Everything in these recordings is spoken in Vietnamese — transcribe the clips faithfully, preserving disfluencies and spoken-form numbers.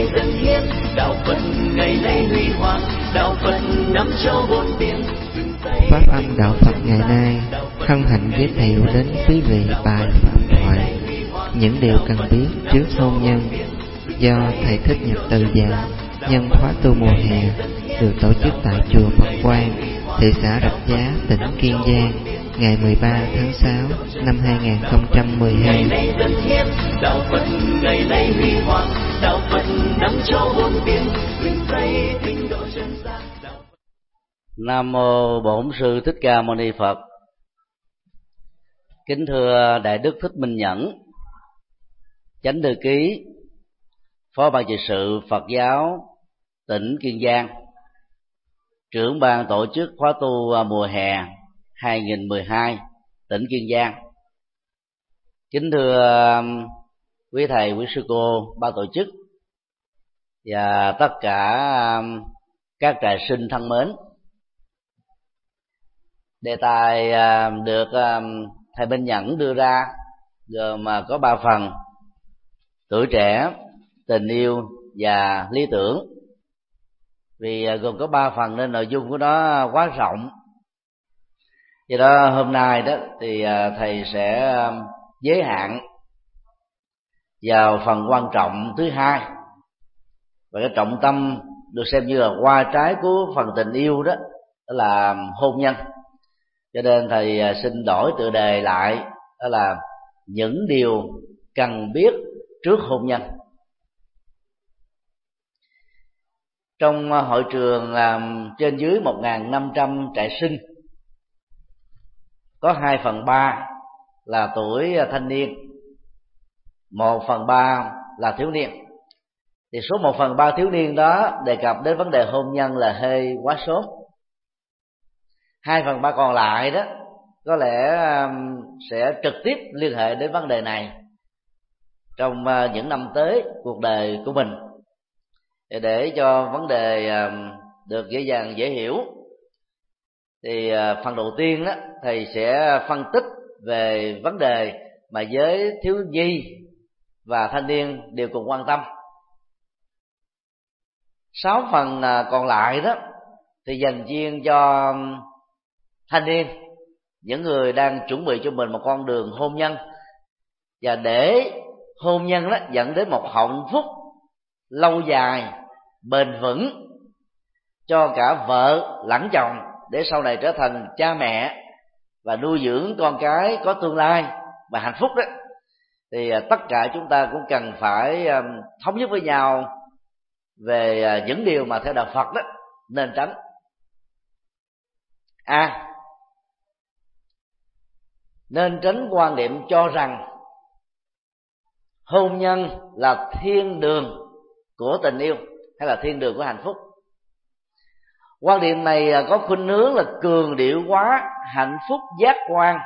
dân hiến, đạo Phật ngày nay huy hoàng, đạo Phật năm châu bốn biển. Pháp âm đạo Phật ngày nay hân hạnh giới thiệu đến quý vị bài pháp thoại những điều cần biết trước hôn nhân, do thầy Thích Nhật Từ giảng nhân khóa tu mùa hè, được tổ chức tại chùa Phật Quang, thị xã Rạch Giá, tỉnh Kiên Giang, ngày mười ba tháng sáu năm hai nghìn không trăm mười hai. Đạo Phật ngày nay huy hoàng, đạo Phật năm châu bốn biển, quyền Tây tinh độ chân gian. Nam mô Bổn Sư Thích Ca Mâu Ni Phật. Kính thưa Đại Đức Thích Minh Nhẫn, Chánh Thư Ký, Phó Ban Trị sự Phật giáo tỉnh Kiên Giang, trưởng ban tổ chức khóa tu mùa hè hai nghìn mười hai tỉnh Kiên Giang. Kính thưa quý thầy, quý sư cô, ban tổ chức và tất cả các trại sinh thân mến. Đề tài được thầy Minh Nhẫn đưa ra gồm có ba phần: tuổi trẻ, tình yêu và lý tưởng. Vì gồm có ba phần nên nội dung của nó quá rộng, do đó hôm nay đó thì thầy sẽ giới hạn vào phần quan trọng thứ hai, và cái trọng tâm được xem như là hoa trái của phần tình yêu đó, đó là hôn nhân. Cho nên thầy xin đổi tựa đề lại, đó là những điều cần biết trước hôn nhân. Trong hội trường trên dưới một nghìn năm trăm trại sinh, có hai phần ba là tuổi thanh niên, một phần ba là thiếu niên. Thì số một phần ba thiếu niên đó đề cập đến vấn đề hôn nhân là hơi quá sớm. Hai phần ba còn lại đó có lẽ sẽ trực tiếp liên hệ đến vấn đề này trong những năm tới cuộc đời của mình. Để cho vấn đề được dễ dàng dễ hiểu, thì phần đầu tiên đó, thầy sẽ phân tích về vấn đề mà giới thiếu nhi và thanh niên đều cùng quan tâm. Sáu phần còn lại đó thì dành riêng cho thanh niên, những người đang chuẩn bị cho mình một con đường hôn nhân, và để hôn nhân đó dẫn đến một hạnh phúc lâu dài, bền vững cho cả vợ lẫn chồng, để sau này trở thành cha mẹ và nuôi dưỡng con cái có tương lai và hạnh phúc đó, thì tất cả chúng ta cũng cần phải thống nhất với nhau về những điều mà theo đạo Phật đó nên tránh. A. À, nên tránh quan niệm cho rằng hôn nhân là thiên đường của tình yêu hay là thiên đường của hạnh phúc. Quan điểm này có khuynh hướng là cường điệu hóa hạnh phúc giác quan,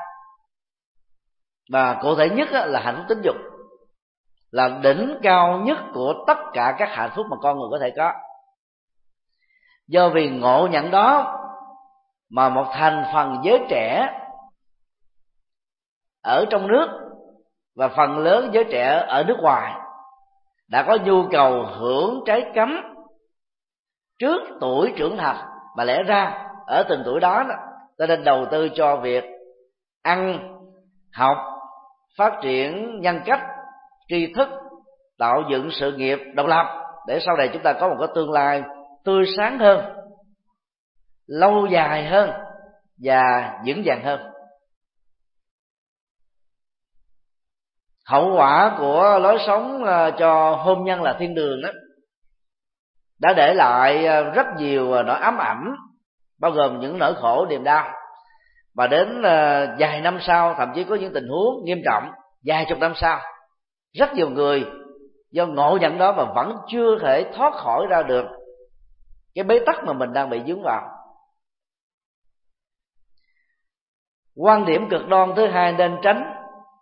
và cụ thể nhất là hạnh phúc tính dục, là đỉnh cao nhất của tất cả các hạnh phúc mà con người có thể có. Do vì ngộ nhận đó mà một thành phần giới trẻ ở trong nước và phần lớn giới trẻ ở nước ngoài đã có nhu cầu hưởng trái cấm trước tuổi trưởng thành, mà lẽ ra ở từng tuổi đó, đó ta nên đầu tư cho việc ăn, học, phát triển nhân cách, tri thức, tạo dựng sự nghiệp độc lập, để sau này chúng ta có một cái tương lai tươi sáng hơn, lâu dài hơn và vững vàng hơn. Hậu quả của lối sống cho hôn nhân là thiên đường đó đã để lại rất nhiều nỗi ám ảnh, bao gồm những nỗi khổ niềm đau, và đến vài năm sau, thậm chí có những tình huống nghiêm trọng vài chục năm sau, rất nhiều người do ngộ nhận đó mà vẫn chưa thể thoát khỏi ra được cái bế tắc mà mình đang bị vướng vào. Quan điểm cực đoan thứ hai nên tránh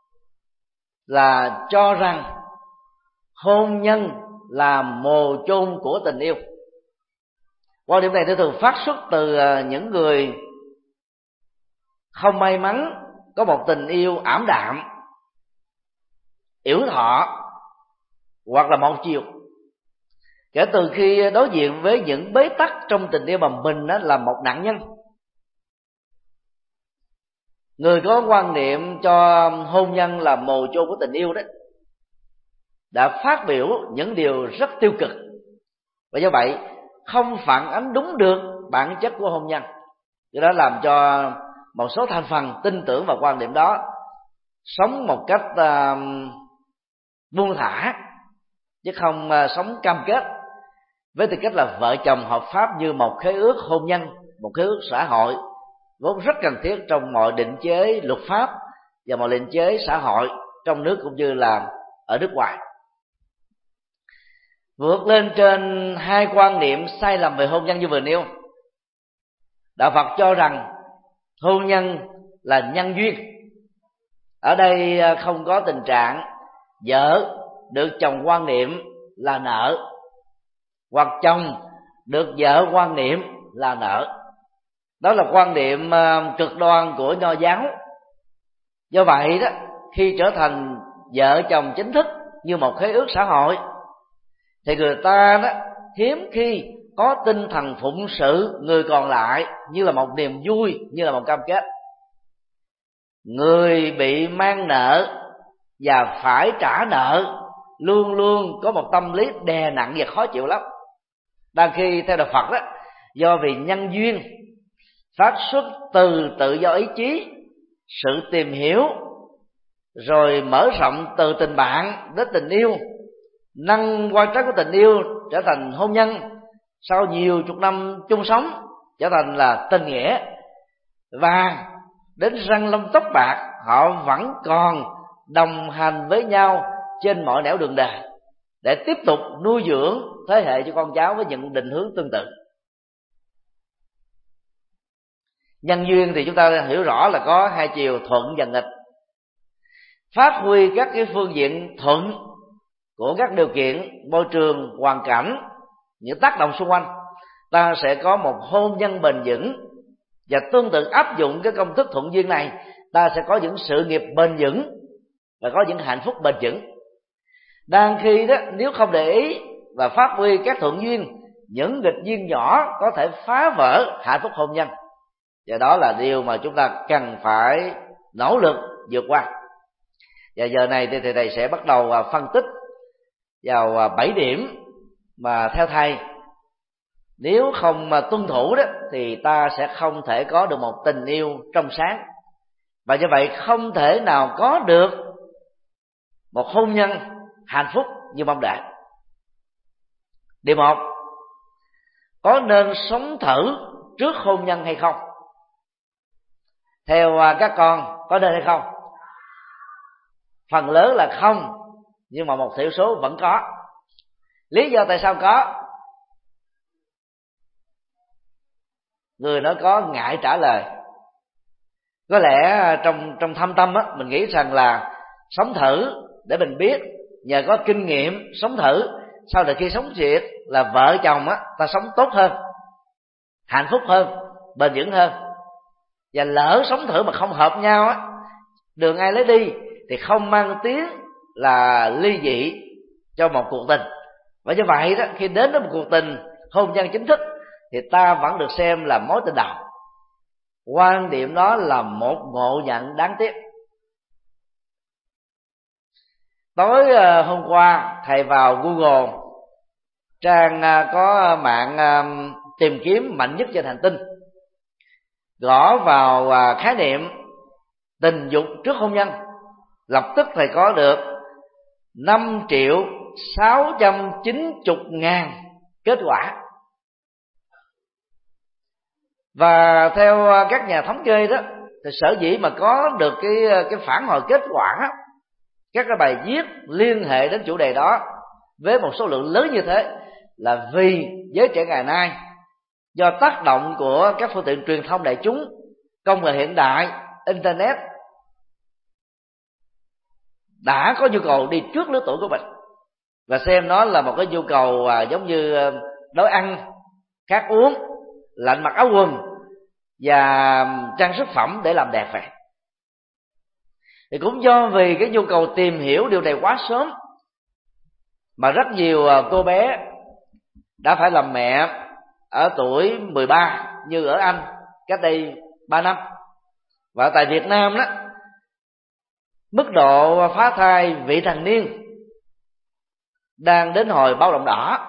là cho rằng hôn nhân là mồ chôn của tình yêu. Quan điểm này thường phát xuất từ những người không may mắn có một tình yêu ảm đạm, yểu thọ hoặc là một chiều. Kể từ khi đối diện với những bế tắc trong tình yêu mà mình đó là một nạn nhân, người có quan niệm cho hôn nhân là mồ chôn của tình yêu đó đã phát biểu những điều rất tiêu cực, và do vậy không phản ánh đúng được bản chất của hôn nhân. Do đó làm cho một số thành phần tin tưởng vào quan điểm đó, sống một cách uh, buông thả chứ không uh, sống cam kết với tư cách là vợ chồng hợp pháp như một khế ước hôn nhân, một khế ước xã hội vốn rất cần thiết trong mọi định chế luật pháp và mọi định chế xã hội trong nước cũng như là ở nước ngoài. Vượt lên trên hai quan niệm sai lầm về hôn nhân như vừa nêu, Đạo Phật cho rằng hôn nhân là nhân duyên. Ở đây không có tình trạng vợ được chồng quan niệm là nợ, hoặc chồng được vợ quan niệm là nợ. Đó là quan niệm cực đoan của Nho giáo. Do vậy đó, khi trở thành vợ chồng chính thức như một khế ước xã hội, thì người ta đó hiếm khi có tinh thần phụng sự người còn lại như là một niềm vui, như là một cam kết. Người bị mang nợ và phải trả nợ luôn luôn có một tâm lý đè nặng và khó chịu lắm. Đang khi theo Đạo Phật đó, do vì nhân duyên phát xuất từ tự do ý chí, sự tìm hiểu, rồi mở rộng từ tình bạn đến tình yêu, nâng quan trắc của tình yêu trở thành hôn nhân, sau nhiều chục năm chung sống trở thành là tình nghĩa, và đến răng lông tóc bạc họ vẫn còn đồng hành với nhau trên mọi nẻo đường đời để tiếp tục nuôi dưỡng thế hệ cho con cháu với những định hướng tương tự. Nhân duyên thì chúng ta hiểu rõ là có hai chiều, thuận và nghịch. Phát huy các cái phương diện thuận của các điều kiện môi trường, hoàn cảnh, những tác động xung quanh, ta sẽ có một hôn nhân bền vững. Và tương tự áp dụng cái công thức thuận duyên này, ta sẽ có những sự nghiệp bền vững và có những hạnh phúc bền vững. Đang khi đó, nếu không để ý và phát huy các thuận duyên, những nghịch duyên nhỏ có thể phá vỡ hạnh phúc hôn nhân. Và đó là điều mà chúng ta cần phải nỗ lực vượt qua. Và giờ này thì thầy, thầy sẽ bắt đầu phân tích vào bảy điểm mà theo thầy, nếu không mà tuân thủ đó thì ta sẽ không thể có được một tình yêu trong sáng, và như vậy không thể nào có được một hôn nhân hạnh phúc như mong đợi. Điều một, có nên sống thử trước hôn nhân hay không? Theo các con có nên hay không? Phần lớn là không, nhưng mà một thiểu số vẫn có. Lý do tại sao có? Người nói có ngại trả lời. Có lẽ trong trong thâm tâm á, mình nghĩ rằng là sống thử để mình biết, nhờ có kinh nghiệm sống thử, sau này khi sống thiệt là vợ chồng á, ta sống tốt hơn, hạnh phúc hơn, bền vững hơn. Và lỡ sống thử mà không hợp nhau á, đường ai lấy đi, thì không mang tiếng là ly dị cho một cuộc tình. Và như vậy đó, khi đến với một cuộc tình hôn nhân chính thức thì ta vẫn được xem là mối tình đầu. Quan điểm đó là một ngộ nhận đáng tiếc. Tối hôm qua thầy vào Google, trang có mạng tìm kiếm mạnh nhất trên hành tinh, gõ vào khái niệm tình dục trước hôn nhân, lập tức thầy có được năm triệu sáu trăm chín mươi ngàn kết quả. Và theo các nhà thống kê đó, thì sở dĩ mà có được cái cái phản hồi kết quả, các cái bài viết liên hệ đến chủ đề đó với một số lượng lớn như thế, là vì giới trẻ ngày nay do tác động của các phương tiện truyền thông đại chúng, công nghệ hiện đại, internet, đã có nhu cầu đi trước lứa tuổi của mình, và xem nó là một cái nhu cầu giống như đói ăn, khát uống, lạnh mặc áo quần và trang sức phẩm để làm đẹp vậy. Thì cũng do vì cái nhu cầu tìm hiểu điều này quá sớm, mà rất nhiều cô bé đã phải làm mẹ ở tuổi mười ba như ở Anh cách đây ba năm. Và tại Việt Nam đó, mức độ phá thai vị thành niên đang đến hồi báo động đỏ,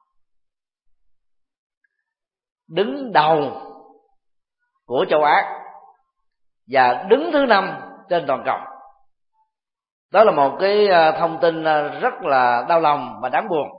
đứng đầu của châu Á và đứng thứ năm trên toàn cầu. Đó là một cái thông tin rất là đau lòng và đáng buồn.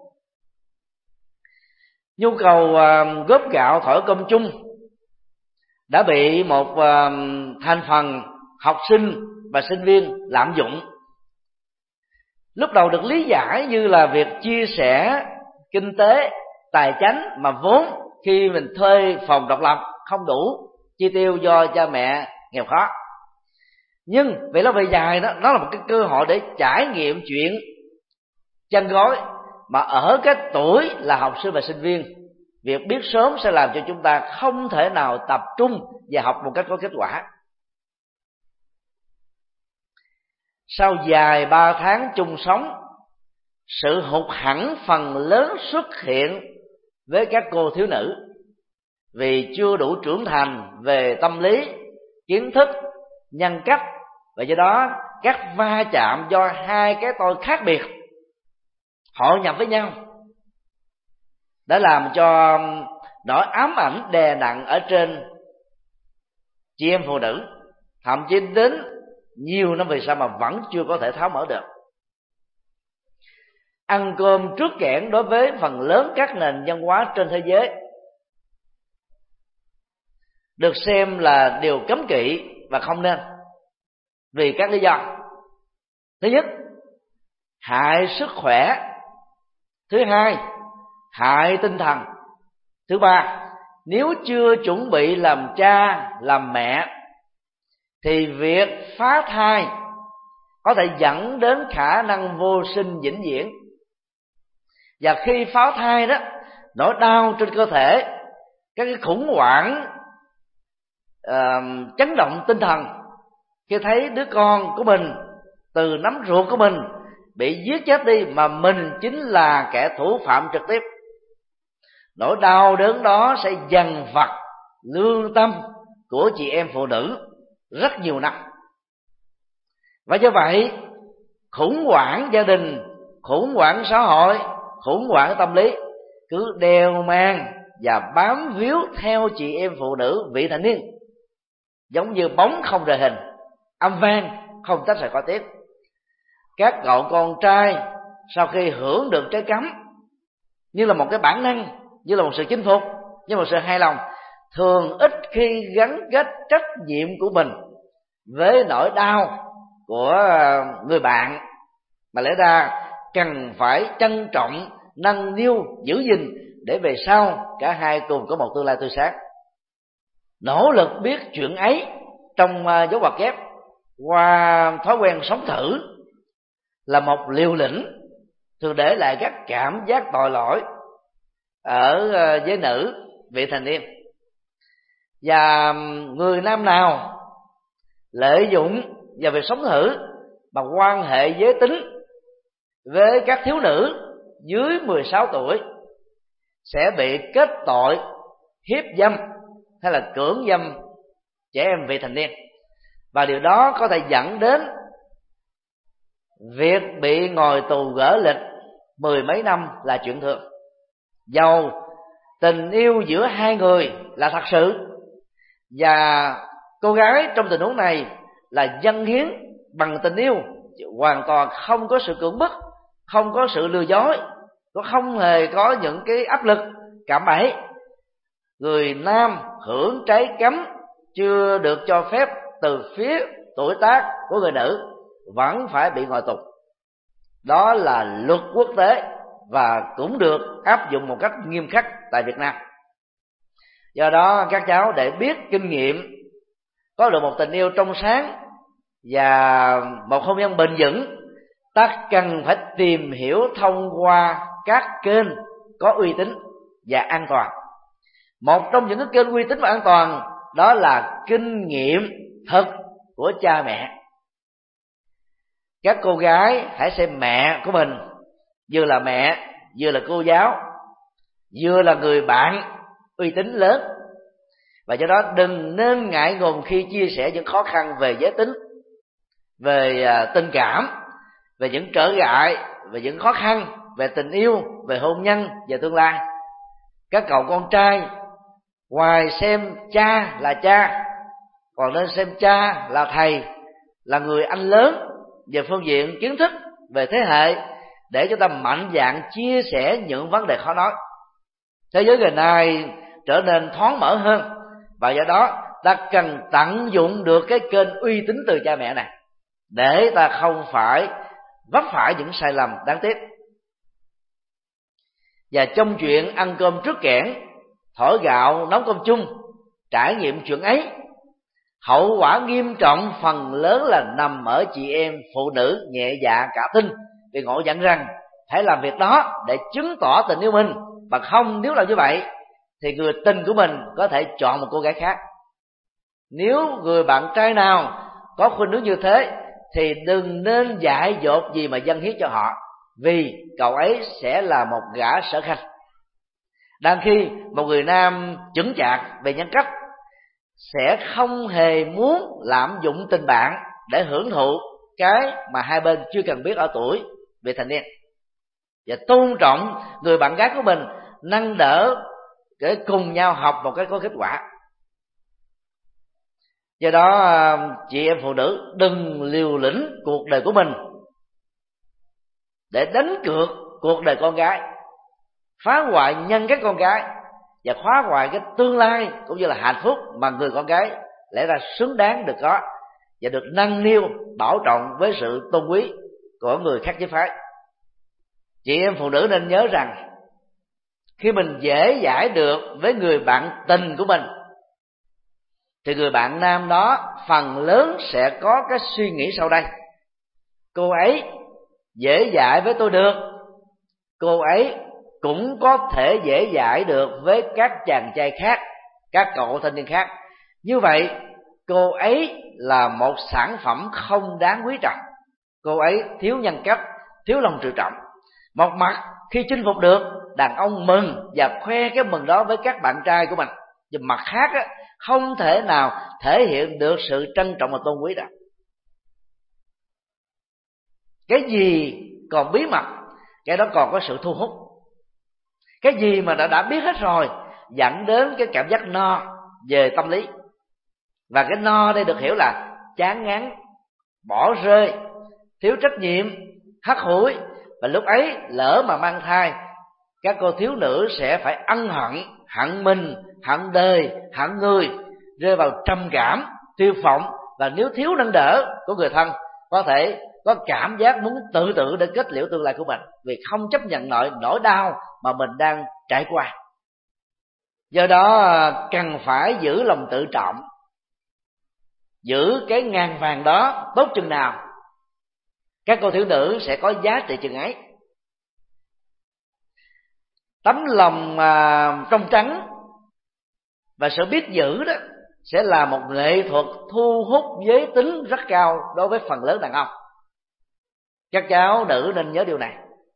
Nhu cầu góp gạo thổi cơm chung đã bị một thành phần học sinh và sinh viên lạm dụng. Lúc đầu được lý giải như là việc chia sẻ kinh tế, tài chánh, mà vốn khi mình thuê phòng độc lập không đủ chi tiêu do cha mẹ nghèo khó. Nhưng về lâu về dài đó, nó là một cái cơ hội để trải nghiệm chuyện chăn gối, mà ở cái tuổi là học sinh và sinh viên, việc biết sớm sẽ làm cho chúng ta không thể nào tập trung và học một cách có kết quả. Sau dài ba tháng chung sống, sự hụt hẫng phần lớn xuất hiện với các cô thiếu nữ vì chưa đủ trưởng thành về tâm lý, kiến thức, nhân cách, và do đó các va chạm do hai cái tôi khác biệt hội nhập với nhau đã làm cho nỗi ám ảnh đè nặng ở trên chị em phụ nữ, thậm chí đến nhiều năm về sau mà vẫn chưa có thể tháo mở được. Ăn cơm trước kẽn đối với phần lớn các nền văn hóa trên thế giới được xem là điều cấm kỵ và không nên, vì các lý do. Thứ nhất, hại sức khỏe. Thứ hai, hại tinh thần. Thứ ba, nếu chưa chuẩn bị làm cha, làm mẹ thì việc phá thai có thể dẫn đến khả năng vô sinh vĩnh viễn. Và khi phá thai đó, nỗi đau trên cơ thể, các cái khủng hoảng, uh, chấn động tinh thần khi thấy đứa con của mình từ nắm ruột của mình bị giết chết đi, mà mình chính là kẻ thủ phạm trực tiếp, nỗi đau đớn đó sẽ dằn vặt lương tâm của chị em phụ nữ rất nhiều năm. Và do vậy, khủng hoảng gia đình, khủng hoảng xã hội, khủng hoảng tâm lý cứ đeo mang và bám víu theo chị em phụ nữ vị thành niên, giống như bóng không rời hình, âm vang không tách rời khỏi tiếp. Các cậu con trai sau khi hưởng được trái cấm như là một cái bản năng, như là một sự chinh phục, như một sự hài lòng, thường ít khi gắn kết trách nhiệm của mình với nỗi đau của người bạn, mà lẽ ra cần phải trân trọng, nâng niu, giữ gìn để về sau cả hai cùng có một tương lai tươi sáng. Nỗ lực biết chuyện ấy trong dấu ngoặc kép qua thói quen sống thử là một liều lĩnh thường để lại các cảm giác tội lỗi ở giới nữ vị thành niên. Và người nam nào lợi dụng vào việc sống thử mà quan hệ giới tính với các thiếu nữ dưới mười sáu tuổi sẽ bị kết tội hiếp dâm hay là cưỡng dâm trẻ em vị thành niên, và điều đó có thể dẫn đến việc bị ngồi tù gỡ lịch mười mấy năm là chuyện thường. Dầu tình yêu giữa hai người là thật sự, và cô gái trong tình huống này là dâng hiến bằng tình yêu, hoàn toàn không có sự cưỡng bức, không có sự lừa dối, nó không hề có những cái áp lực cạm bẫy, người nam hưởng trái cấm chưa được cho phép từ phía tuổi tác của người nữ vẫn phải bị ngồi tù. Đó là luật quốc tế và cũng được áp dụng một cách nghiêm khắc tại Việt Nam. Do đó các cháu để biết kinh nghiệm, có được một tình yêu trong sáng và một hôn nhân bền vững, ta cần phải tìm hiểu thông qua các kênh có uy tín và an toàn. Một trong những cái kênh uy tín và an toàn đó là kinh nghiệm thực của cha mẹ. Các cô gái hãy xem mẹ của mình vừa là mẹ, vừa là cô giáo, vừa là người bạn uy tín lớn, và do đó đừng nên ngại ngùng khi chia sẻ những khó khăn về giới tính, về à, tình cảm, về những trở ngại, về những khó khăn về tình yêu, về hôn nhân, về tương lai. Các cậu con trai ngoài xem cha là cha, còn nên xem cha là thầy, là người anh lớn về phương diện kiến thức, về thế hệ, để chúng ta mạnh dạn chia sẻ những vấn đề khó nói. Thế giới ngày nay trở nên thoáng mở hơn, và do đó ta cần tận dụng được cái kênh uy tín từ cha mẹ này, để ta không phải vấp phải những sai lầm đáng tiếc. Và trong chuyện ăn cơm trước kẽn, thổi gạo nấu cơm chung, trải nghiệm chuyện ấy, hậu quả nghiêm trọng phần lớn là nằm ở chị em phụ nữ nhẹ dạ cả tin, vì ngộ nhận rằng phải làm việc đó để chứng tỏ tình yêu mình, mà không nếu làm như vậy thì người tình của mình có thể chọn một cô gái khác. Nếu người bạn trai nào có khuynh hướng như thế thì đừng nên dại dột gì mà dâng hiến cho họ, vì cậu ấy sẽ là một gã sở khanh. Đang khi một người nam chững chạc về nhân cách sẽ không hề muốn lạm dụng tình bạn để hưởng thụ cái mà hai bên chưa cần biết ở tuổi vị thành niên, và tôn trọng người bạn gái của mình, nâng đỡ để cùng nhau học một cái có kết quả. Do đó chị em phụ nữ đừng liều lĩnh cuộc đời của mình để đánh cược cuộc đời con gái, phá hoại nhân cách con gái và phá hoại cái tương lai cũng như là hạnh phúc mà người con gái lẽ ra xứng đáng được có và được nâng niu bảo trọng với sự tôn quý của người khác giới phái. Chị em phụ nữ nên nhớ rằng khi mình dễ dãi được với người bạn tình của mình thì người bạn nam đó phần lớn sẽ có cái suy nghĩ sau đây: cô ấy dễ dãi với tôi được, cô ấy cũng có thể dễ dãi được với các chàng trai khác, các cậu thanh niên khác. Như vậy cô ấy là một sản phẩm không đáng quý trọng, cô ấy thiếu nhân cách, thiếu lòng tự trọng. Một mặt khi chinh phục được, đàn ông mừng và khoe cái mừng đó với các bạn trai của mình, nhưng mặt khác á, không thể nào thể hiện được sự trân trọng và tôn quý đó. Cái gì còn bí mật, cái đó còn có sự thu hút. Cái gì mà đã, đã biết hết rồi dẫn đến cái cảm giác no về tâm lý. Và cái no đây được hiểu là chán ngán, bỏ rơi, thiếu trách nhiệm, hắt hủi. Và lúc ấy lỡ mà mang thai, các cô thiếu nữ sẽ phải ân hận, hận mình, hận đời, hận người, rơi vào trầm cảm, tiêu vọng. Và nếu thiếu nâng đỡ của người thân, có thể có cảm giác muốn tự tử để kết liễu tương lai của mình, vì không chấp nhận nổi nỗi đau mà mình đang trải qua. Do đó cần phải giữ lòng tự trọng, giữ cái ngàn vàng đó tốt chừng nào, các cô thiếu nữ sẽ có giá trị chừng ấy. Tấm lòng à, trong trắng và sự biết giữ đó sẽ là một nghệ thuật thu hút giới tính rất cao đối với phần lớn đàn ông. Các cháu nữ nên nhớ điều này.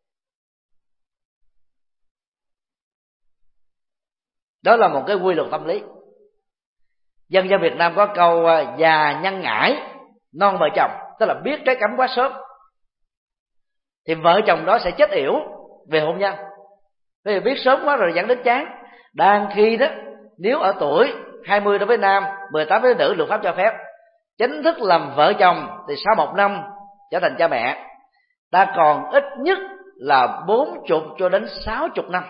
Đó là một cái quy luật tâm lý. Dân gian Việt Nam có câu già nhân ngãi, non vợ chồng, tức là biết trái cắm quá sớm thì vợ chồng đó sẽ chết yểu về hôn nhân. Vì biết sớm quá rồi dẫn đến chán. Đang khi đó, nếu ở tuổi hai mươi đối với nam, mười tám đối với nữ, luật pháp cho phép chính thức làm vợ chồng, thì sau một năm trở thành cha mẹ, ta còn ít nhất là bốn chục cho đến sáu chục năm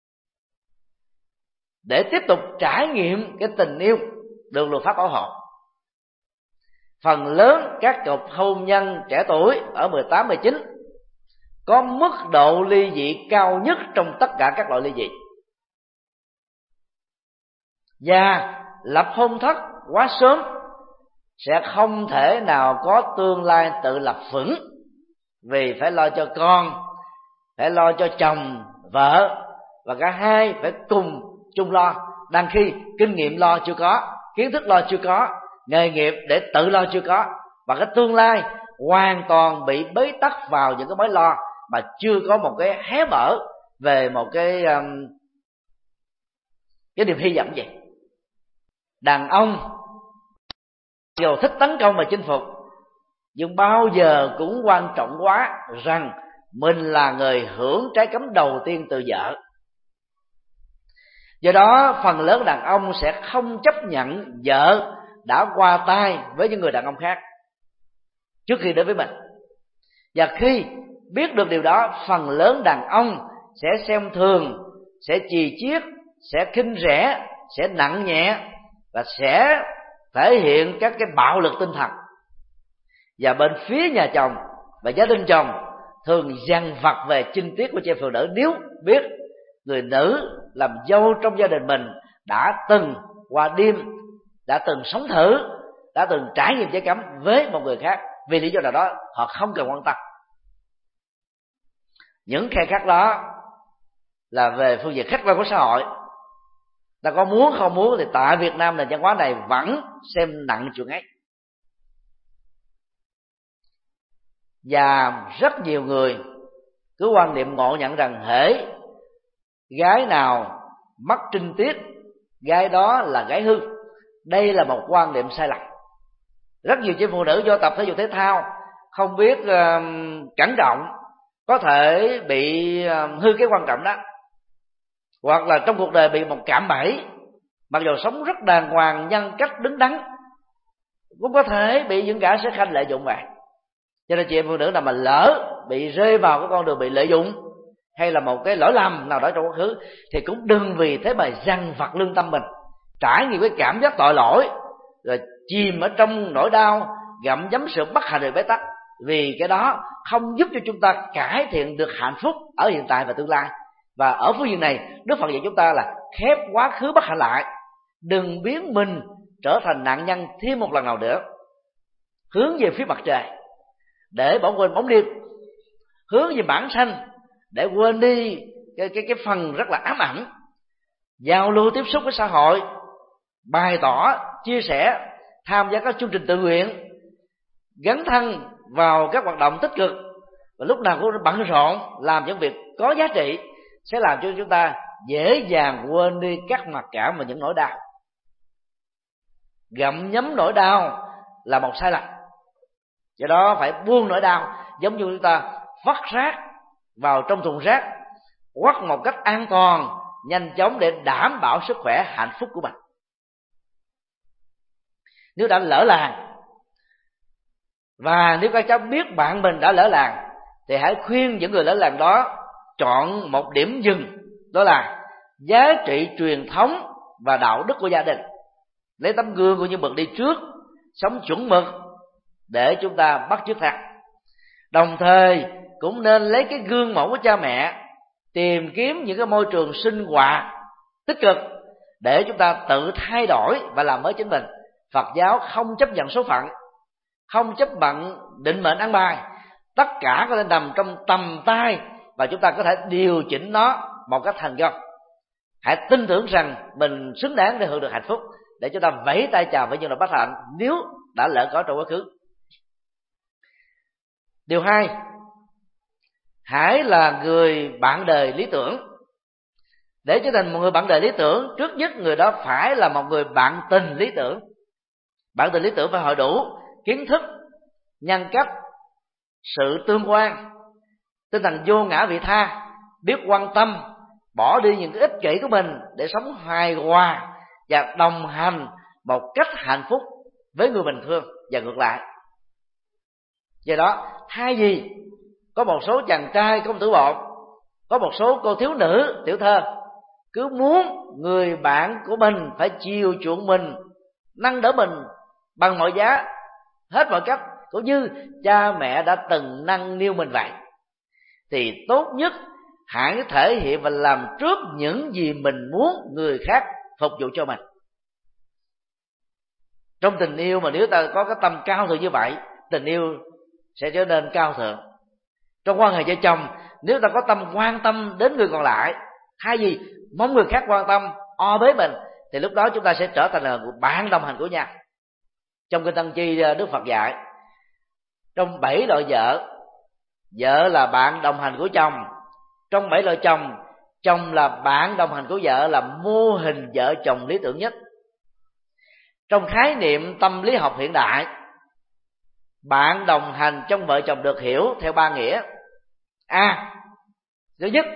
để tiếp tục trải nghiệm cái tình yêu được luật pháp bảo hộ. Phần lớn các cặp hôn nhân trẻ tuổi ở mười tám, mười chín có mức độ ly dị cao nhất trong tất cả các loại ly dị. Và lập hôn thất quá sớm sẽ không thể nào có tương lai tự lập vững, vì phải lo cho con, phải lo cho chồng, vợ, và cả hai phải cùng chung lo. Đang khi kinh nghiệm lo chưa có, kiến thức lo chưa có, nghề nghiệp để tự lo chưa có, và cái tương lai hoàn toàn bị bế tắc vào những cái mối lo mà chưa có một cái hé mở về một cái um, cái niềm hy vọng vậy. Đàn ông dù thích tấn công và chinh phục, nhưng bao giờ cũng quan trọng quá rằng mình là người hưởng trái cấm đầu tiên từ vợ. Do đó phần lớn đàn ông sẽ không chấp nhận vợ đã qua tay với những người đàn ông khác trước khi đến với mình. Và khi biết được điều đó, phần lớn đàn ông sẽ xem thường, sẽ chì chiết, sẽ khinh rẻ, sẽ nặng nhẹ và sẽ thể hiện các cái bạo lực tinh thần. Và bên phía nhà chồng và gia đình chồng thường dằn vặt về chinh tiết của chị phụ nữ nếu biết người nữ làm dâu trong gia đình mình đã từng qua đêm, đã từng sống thử, đã từng trải nghiệm trái cấm với một người khác. Vì lý do nào đó họ không cần quan tâm. Những khe khắc đó là về phương diện khách quan của xã hội. Ta có muốn không muốn thì tại Việt Nam nền văn hóa này vẫn xem nặng chuyện ấy. Và rất nhiều người cứ quan niệm ngộ nhận rằng hễ gái nào mắc trinh tiết, gái đó là gái hư. Đây là một quan niệm sai lầm. Rất nhiều chị phụ nữ do tập thể dục thể thao, không biết uh, cẩn trọng, có thể bị uh, hư cái quan trọng đó. Hoặc là trong cuộc đời bị một cạm bẫy, mặc dù sống rất đàng hoàng, nhân cách đứng đắn, cũng có thể bị những gã sẽ khanh lợi dụng vậy. Cho nên chị em phụ nữ nào mà lỡ bị rơi vào cái con đường bị lợi dụng, hay là một cái lỗi lầm nào đó trong quá khứ, thì cũng đừng vì thế mà dằn vặt lương tâm mình, trải nghiệm cái cảm giác tội lỗi, rồi chìm ở trong nỗi đau, gặm nhấm sự bất hạnh rồi bế tắc. Vì cái đó không giúp cho chúng ta cải thiện được hạnh phúc ở hiện tại và tương lai. Và ở phương diện này, Đức Phật dạy chúng ta là khép quá khứ bất hạnh lại, đừng biến mình trở thành nạn nhân thêm một lần nào nữa. Hướng về phía mặt trời để bỏ quên bóng đêm, hướng về bản sanh để quên đi cái, cái, cái phần rất là ám ảnh. Giao lưu tiếp xúc với xã hội, bày tỏ, chia sẻ, tham gia các chương trình tự nguyện, gắn thân vào các hoạt động tích cực, và lúc nào cũng bận rộn làm những việc có giá trị, sẽ làm cho chúng ta dễ dàng quên đi các mặc cảm và những nỗi đau. Gặm nhấm nỗi đau là một sai lầm. Do đó phải buông nỗi đau, giống như chúng ta vắt rác vào trong thùng rác, quắt một cách an toàn, nhanh chóng để đảm bảo sức khỏe hạnh phúc của mình. Nếu đã lỡ làng, và nếu các cháu biết bạn mình đã lỡ làng, thì hãy khuyên những người lỡ làng đó chọn một điểm dừng, đó là giá trị truyền thống và đạo đức của gia đình, lấy tấm gương của những bậc đi trước, sống chuẩn mực để chúng ta bắt chước theo. Đồng thời cũng nên lấy cái gương mẫu của cha mẹ, tìm kiếm những cái môi trường sinh hoạt tích cực để chúng ta tự thay đổi và làm mới chính mình. Phật giáo không chấp nhận số phận, không chấp nhận định mệnh ăn bài, tất cả có thể nằm trong tầm tay và chúng ta có thể điều chỉnh nó một cách thành công. Hãy tin tưởng rằng mình xứng đáng để hưởng được hạnh phúc, để chúng ta vẫy tay chào với những điều bất hạnh nếu đã lỡ có trong quá khứ. Điều hai, hãy là người bạn đời lý tưởng. Để trở thành một người bạn đời lý tưởng, trước nhất người đó phải là một người bạn tình lý tưởng. Bạn tình lý tưởng phải hội đủ kiến thức, nhân cách, sự tương quan, tinh thần vô ngã vị tha, biết quan tâm, bỏ đi những cái ích kỷ của mình để sống hài hòa và đồng hành một cách hạnh phúc với người bình thường và ngược lại. Do đó, thay vì có một số chàng trai công tử bột, có một số cô thiếu nữ tiểu thơ cứ muốn người bạn của mình phải chiều chuộng mình, nâng đỡ mình bằng mọi giá, hết mọi cách, cũng như cha mẹ đã từng nâng niu mình vậy, thì tốt nhất hãy thể hiện và làm trước những gì mình muốn người khác phục vụ cho mình. Trong tình yêu mà nếu ta có cái tâm cao thượng như vậy, tình yêu sẽ trở nên cao thượng. Trong quan hệ vợ chồng, nếu ta có tâm quan tâm đến người còn lại, thay vì mong người khác quan tâm o bế mình, thì lúc đó chúng ta sẽ trở thành là bạn đồng hành của nhau. Trong kinh Tăng Chi, Đức Phật dạy trong bảy loại vợ, vợ là bạn đồng hành của chồng. Trong bảy loại chồng, Chồng là bạn đồng hành của vợ, là mô hình vợ chồng lý tưởng nhất. Trong khái niệm tâm lý học hiện đại, bạn đồng hành trong vợ chồng được hiểu theo ba nghĩa. A, thứ nhất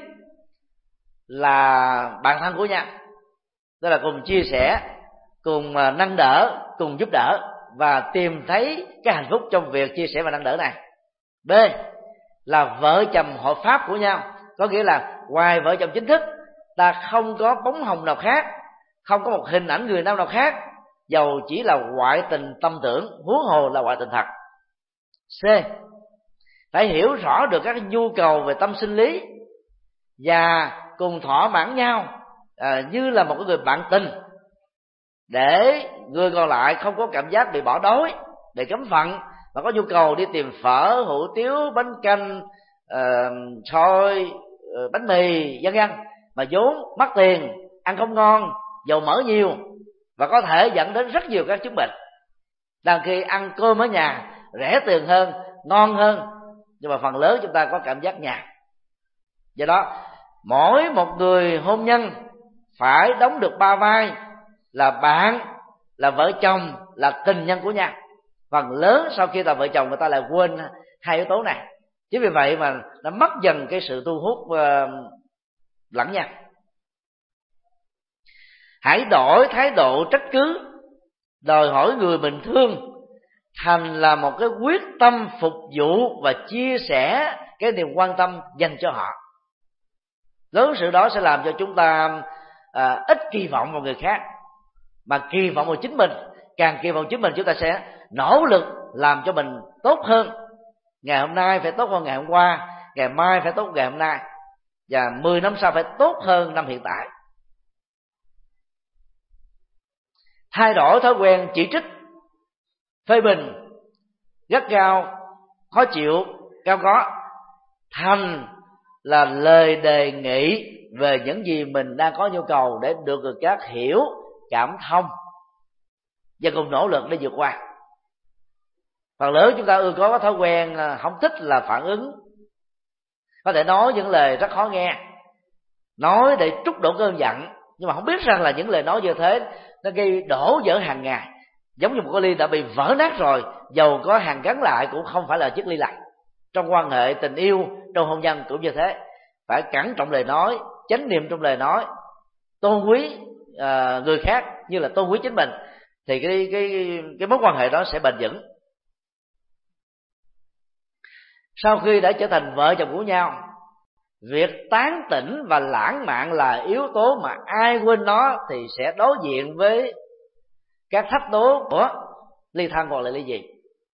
là bạn thân của nhau, tức là cùng chia sẻ, cùng nâng đỡ, cùng giúp đỡ và tìm thấy cái hạnh phúc trong việc chia sẻ và nâng đỡ này. B là vợ chồng hợp pháp của nhau, có nghĩa là ngoài vợ chồng chính thức, ta không có bóng hồng nào khác, không có một hình ảnh người nào nào khác, dầu chỉ là ngoại tình tâm tưởng, huống hồ là ngoại tình thật. C, phải hiểu rõ được các nhu cầu về tâm sinh lý và cùng thỏa mãn nhau à, như là một người bạn tình, để người còn lại không có cảm giác bị bỏ đói, bị cấm phận, mà có nhu cầu đi tìm phở, hủ tiếu, bánh canh, uh, xôi, uh, bánh mì vân vân, mà vốn mất tiền, ăn không ngon, dầu mỡ nhiều và có thể dẫn đến rất nhiều các chứng bệnh. Đang khi ăn cơm ở nhà rẻ tiền hơn, ngon hơn, nhưng mà phần lớn chúng ta có cảm giác nhạt. Do đó mỗi một người hôn nhân phải đóng được ba vai, là bạn, là vợ chồng, là tình nhân của nhau. Phần lớn sau khi là vợ chồng, người ta lại quên hai yếu tố này. Chính vì vậy mà nó mất dần cái sự thu hút uh, lẫn nhau. Hãy đổi thái độ trách cứ, đòi hỏi người mình thương thành là một cái quyết tâm phục vụ và chia sẻ cái niềm quan tâm dành cho họ. Lớn sự đó sẽ làm cho chúng ta à, ít kỳ vọng vào người khác, mà kỳ vọng vào chính mình. Càng kỳ vọng chính mình, chúng ta sẽ nỗ lực làm cho mình tốt hơn. Ngày hôm nay phải tốt hơn ngày hôm qua, ngày mai phải tốt hơn ngày hôm nay, và mười năm sau phải tốt hơn năm hiện tại. Thay đổi thói quen chỉ trích, phê bình, gắt gao, khó chịu, cao có, thành là lời đề nghị về những gì mình đang có nhu cầu, để được người khác hiểu, cảm thông và cùng nỗ lực để vượt qua. Phần lớn chúng ta ưa có thói quen không thích là phản ứng, có thể nói những lời rất khó nghe, nói để trút đổ cơn giận, nhưng mà không biết rằng là những lời nói như thế nó gây đổ vỡ hàng ngày, giống như một cái ly đã bị vỡ nát rồi, dầu có hàng gắn lại cũng không phải là chiếc ly lành. Trong quan hệ tình yêu, trong hôn nhân cũng như thế, phải cẩn trọng lời nói, chánh niệm trong lời nói, tôn quý uh, người khác như là tôn quý chính mình, thì cái cái cái mối quan hệ đó sẽ bền vững. Sau khi đã trở thành vợ chồng của nhau, việc tán tỉnh và lãng mạn là yếu tố mà ai quên nó thì sẽ đối diện với các thách đố của ly thân hoặc là ly dị.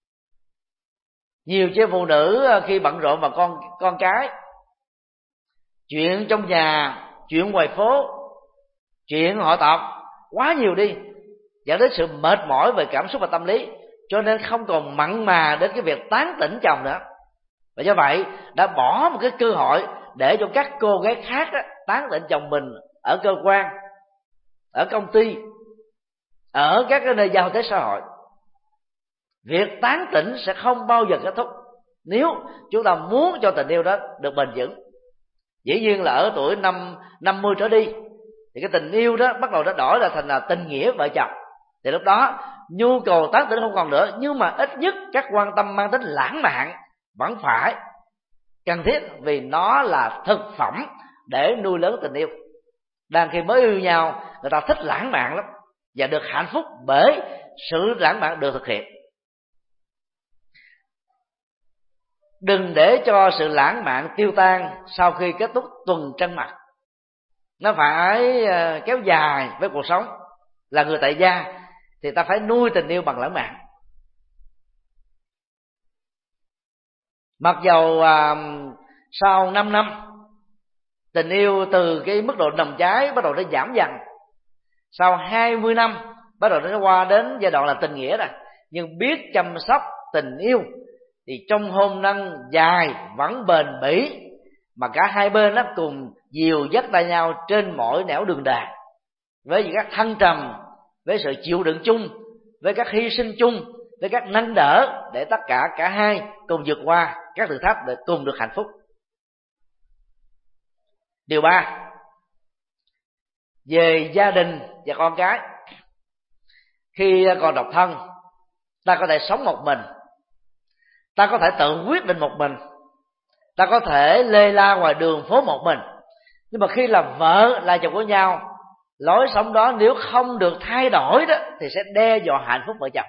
Nhiều chị phụ nữ khi bận rộn vào con con cái, chuyện trong nhà, chuyện ngoài phố, chuyện họ tộc quá nhiều đi, dẫn đến sự mệt mỏi về cảm xúc và tâm lý, cho nên không còn mặn mà đến cái việc tán tỉnh chồng nữa. Và do vậy đã bỏ một cái cơ hội để cho các cô gái khác đó, tán tỉnh chồng mình ở cơ quan, ở công ty, ở các cái nơi giao tế xã hội. Việc tán tỉnh sẽ không bao giờ kết thúc nếu chúng ta muốn cho tình yêu đó được bền vững. Dĩ nhiên là ở tuổi năm năm mươi trở đi thì cái tình yêu đó bắt đầu nó đổi là thành là tình nghĩa vợ chồng. Thì lúc đó nhu cầu tán tỉnh không còn nữa, nhưng mà ít nhất các quan tâm mang tính lãng mạn vẫn phải cần thiết, vì nó là thực phẩm để nuôi lớn tình yêu. Đang khi mới yêu nhau, người ta thích lãng mạn lắm và được hạnh phúc bởi sự lãng mạn được thực hiện. Đừng để cho sự lãng mạn tiêu tan sau khi kết thúc tuần trăng mật. Nó phải kéo dài với cuộc sống. Là người tại gia thì ta phải nuôi tình yêu bằng lãng mạn. Mặc dầu à, sau năm năm tình yêu từ cái mức độ nồng cháy bắt đầu nó giảm dần, sau hai mươi năm bắt đầu nó qua đến giai đoạn là tình nghĩa rồi, nhưng biết chăm sóc tình yêu thì trong hôn nhân dài vẫn bền bỉ, mà cả hai bên nó cùng dìu dắt tay nhau trên mỗi nẻo đường đời, với các thăng trầm, với sự chịu đựng chung, với các hy sinh chung, với các nâng đỡ, để tất cả cả hai cùng vượt qua các thử thách để cùng được hạnh phúc. Điều ba, về gia đình và con cái. Khi còn độc thân, ta có thể sống một mình, ta có thể tự quyết định một mình, ta có thể lê la ngoài đường phố một mình. Nhưng mà khi là vợ là chồng của nhau, lối sống đó nếu không được thay đổi đó thì sẽ đe dọa hạnh phúc vợ chồng.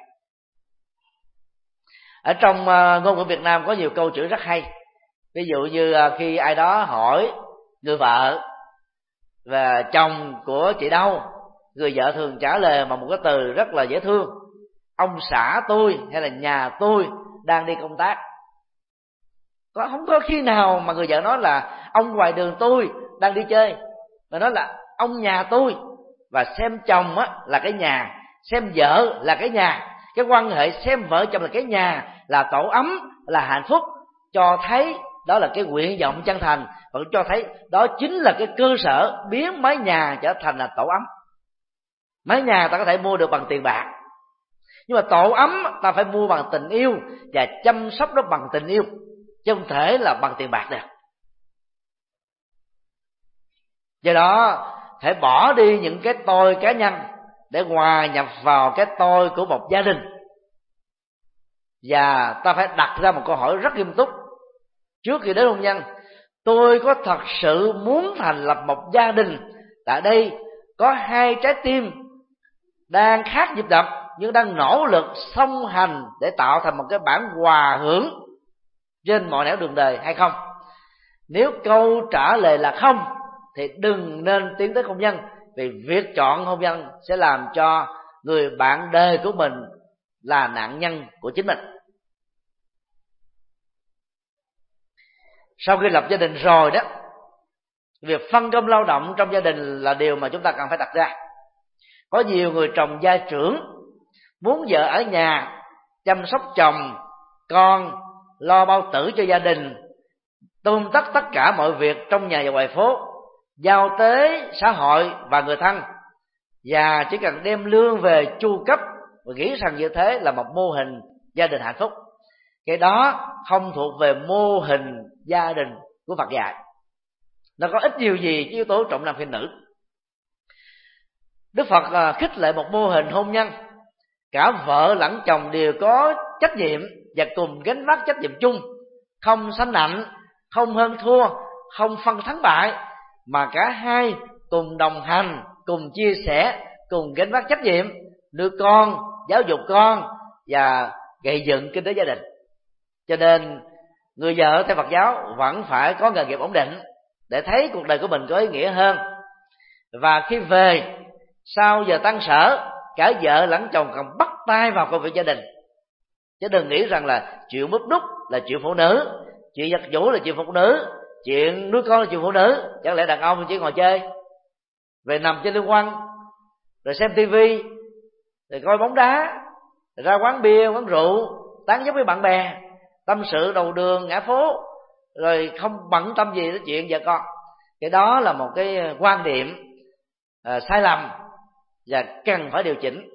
Ở trong ngôn ngữ Việt Nam có nhiều câu chữ rất hay. Ví dụ như khi ai đó hỏi người vợ và chồng của chị đâu, người vợ thường trả lời bằng một cái từ rất là dễ thương: ông xã tôi hay là nhà tôi đang đi công tác. Có không có khi nào mà người vợ nói là ông ngoài đường tôi đang đi chơi, mà nói là ông nhà tôi. Và xem chồng á là cái nhà, xem vợ là cái nhà. Cái quan hệ xem vợ chồng là cái nhà, là tổ ấm, là hạnh phúc, cho thấy đó là cái nguyện vọng chân thành, và cho thấy đó chính là cái cơ sở biến mái nhà trở thành là tổ ấm. Mái nhà ta có thể mua được bằng tiền bạc, nhưng mà tổ ấm ta phải mua bằng tình yêu và chăm sóc nó bằng tình yêu, chứ không thể là bằng tiền bạc được. Do đó phải bỏ đi những cái tôi cá nhân để hòa nhập vào cái tôi của một gia đình. Và ta phải đặt ra một câu hỏi rất nghiêm túc trước khi đến hôn nhân: tôi có thật sự muốn thành lập một gia đình? Tại đây có hai trái tim đang khác nhịp đập, nhưng đang nỗ lực song hành để tạo thành một cái bản hòa hưởng trên mọi nẻo đường đời hay không? Nếu câu trả lời là không thì đừng nên tiến tới hôn nhân, vì việc chọn hôn nhân sẽ làm cho người bạn đời của mình là nạn nhân của chính mình. Sau khi lập gia đình rồi đó, việc phân công lao động trong gia đình là điều mà chúng ta cần phải đặt ra. Có nhiều người chồng gia trưởng muốn vợ ở nhà chăm sóc chồng, con, lo bao tử cho gia đình, tôm tất tất cả mọi việc trong nhà và ngoài phố, giao tế xã hội và người thân, và chỉ cần đem lương về chu cấp và nghĩ rằng như thế là một mô hình gia đình hạnh phúc. Cái đó không thuộc về mô hình gia đình của Phật dạy. Nó có ít nhiều gì cái yếu tố trọng nam khinh nữ. Đức Phật khích lệ một mô hình hôn nhân cả vợ lẫn chồng đều có trách nhiệm và cùng gánh vác trách nhiệm chung, không sanh nạnh, không hơn thua, không phân thắng bại, mà cả hai cùng đồng hành, cùng chia sẻ, cùng gánh vác trách nhiệm nuôi con, giáo dục con và gây dựng kinh tế gia đình. Cho nên người vợ theo Phật giáo vẫn phải có nghề nghiệp ổn định để thấy cuộc đời của mình có ý nghĩa hơn. Và khi về sau giờ tăng sở, cả vợ lẫn chồng còn bắt tay vào công việc gia đình, chứ đừng nghĩ rằng là chuyện bút đúc là chuyện phụ nữ, chuyện giặt giũ là chuyện phụ nữ, chuyện nuôi con là chuyện phụ nữ. Chẳng lẽ đàn ông chỉ ngồi chơi, rồi nằm trên lưng quăng, rồi xem tivi, rồi coi bóng đá, rồi ra quán bia, quán rượu, tán dóc với bạn bè, tâm sự đầu đường ngã phố, rồi không bận tâm gì đến chuyện vợ con? Cái đó là một cái quan điểm à, sai lầm và cần phải điều chỉnh.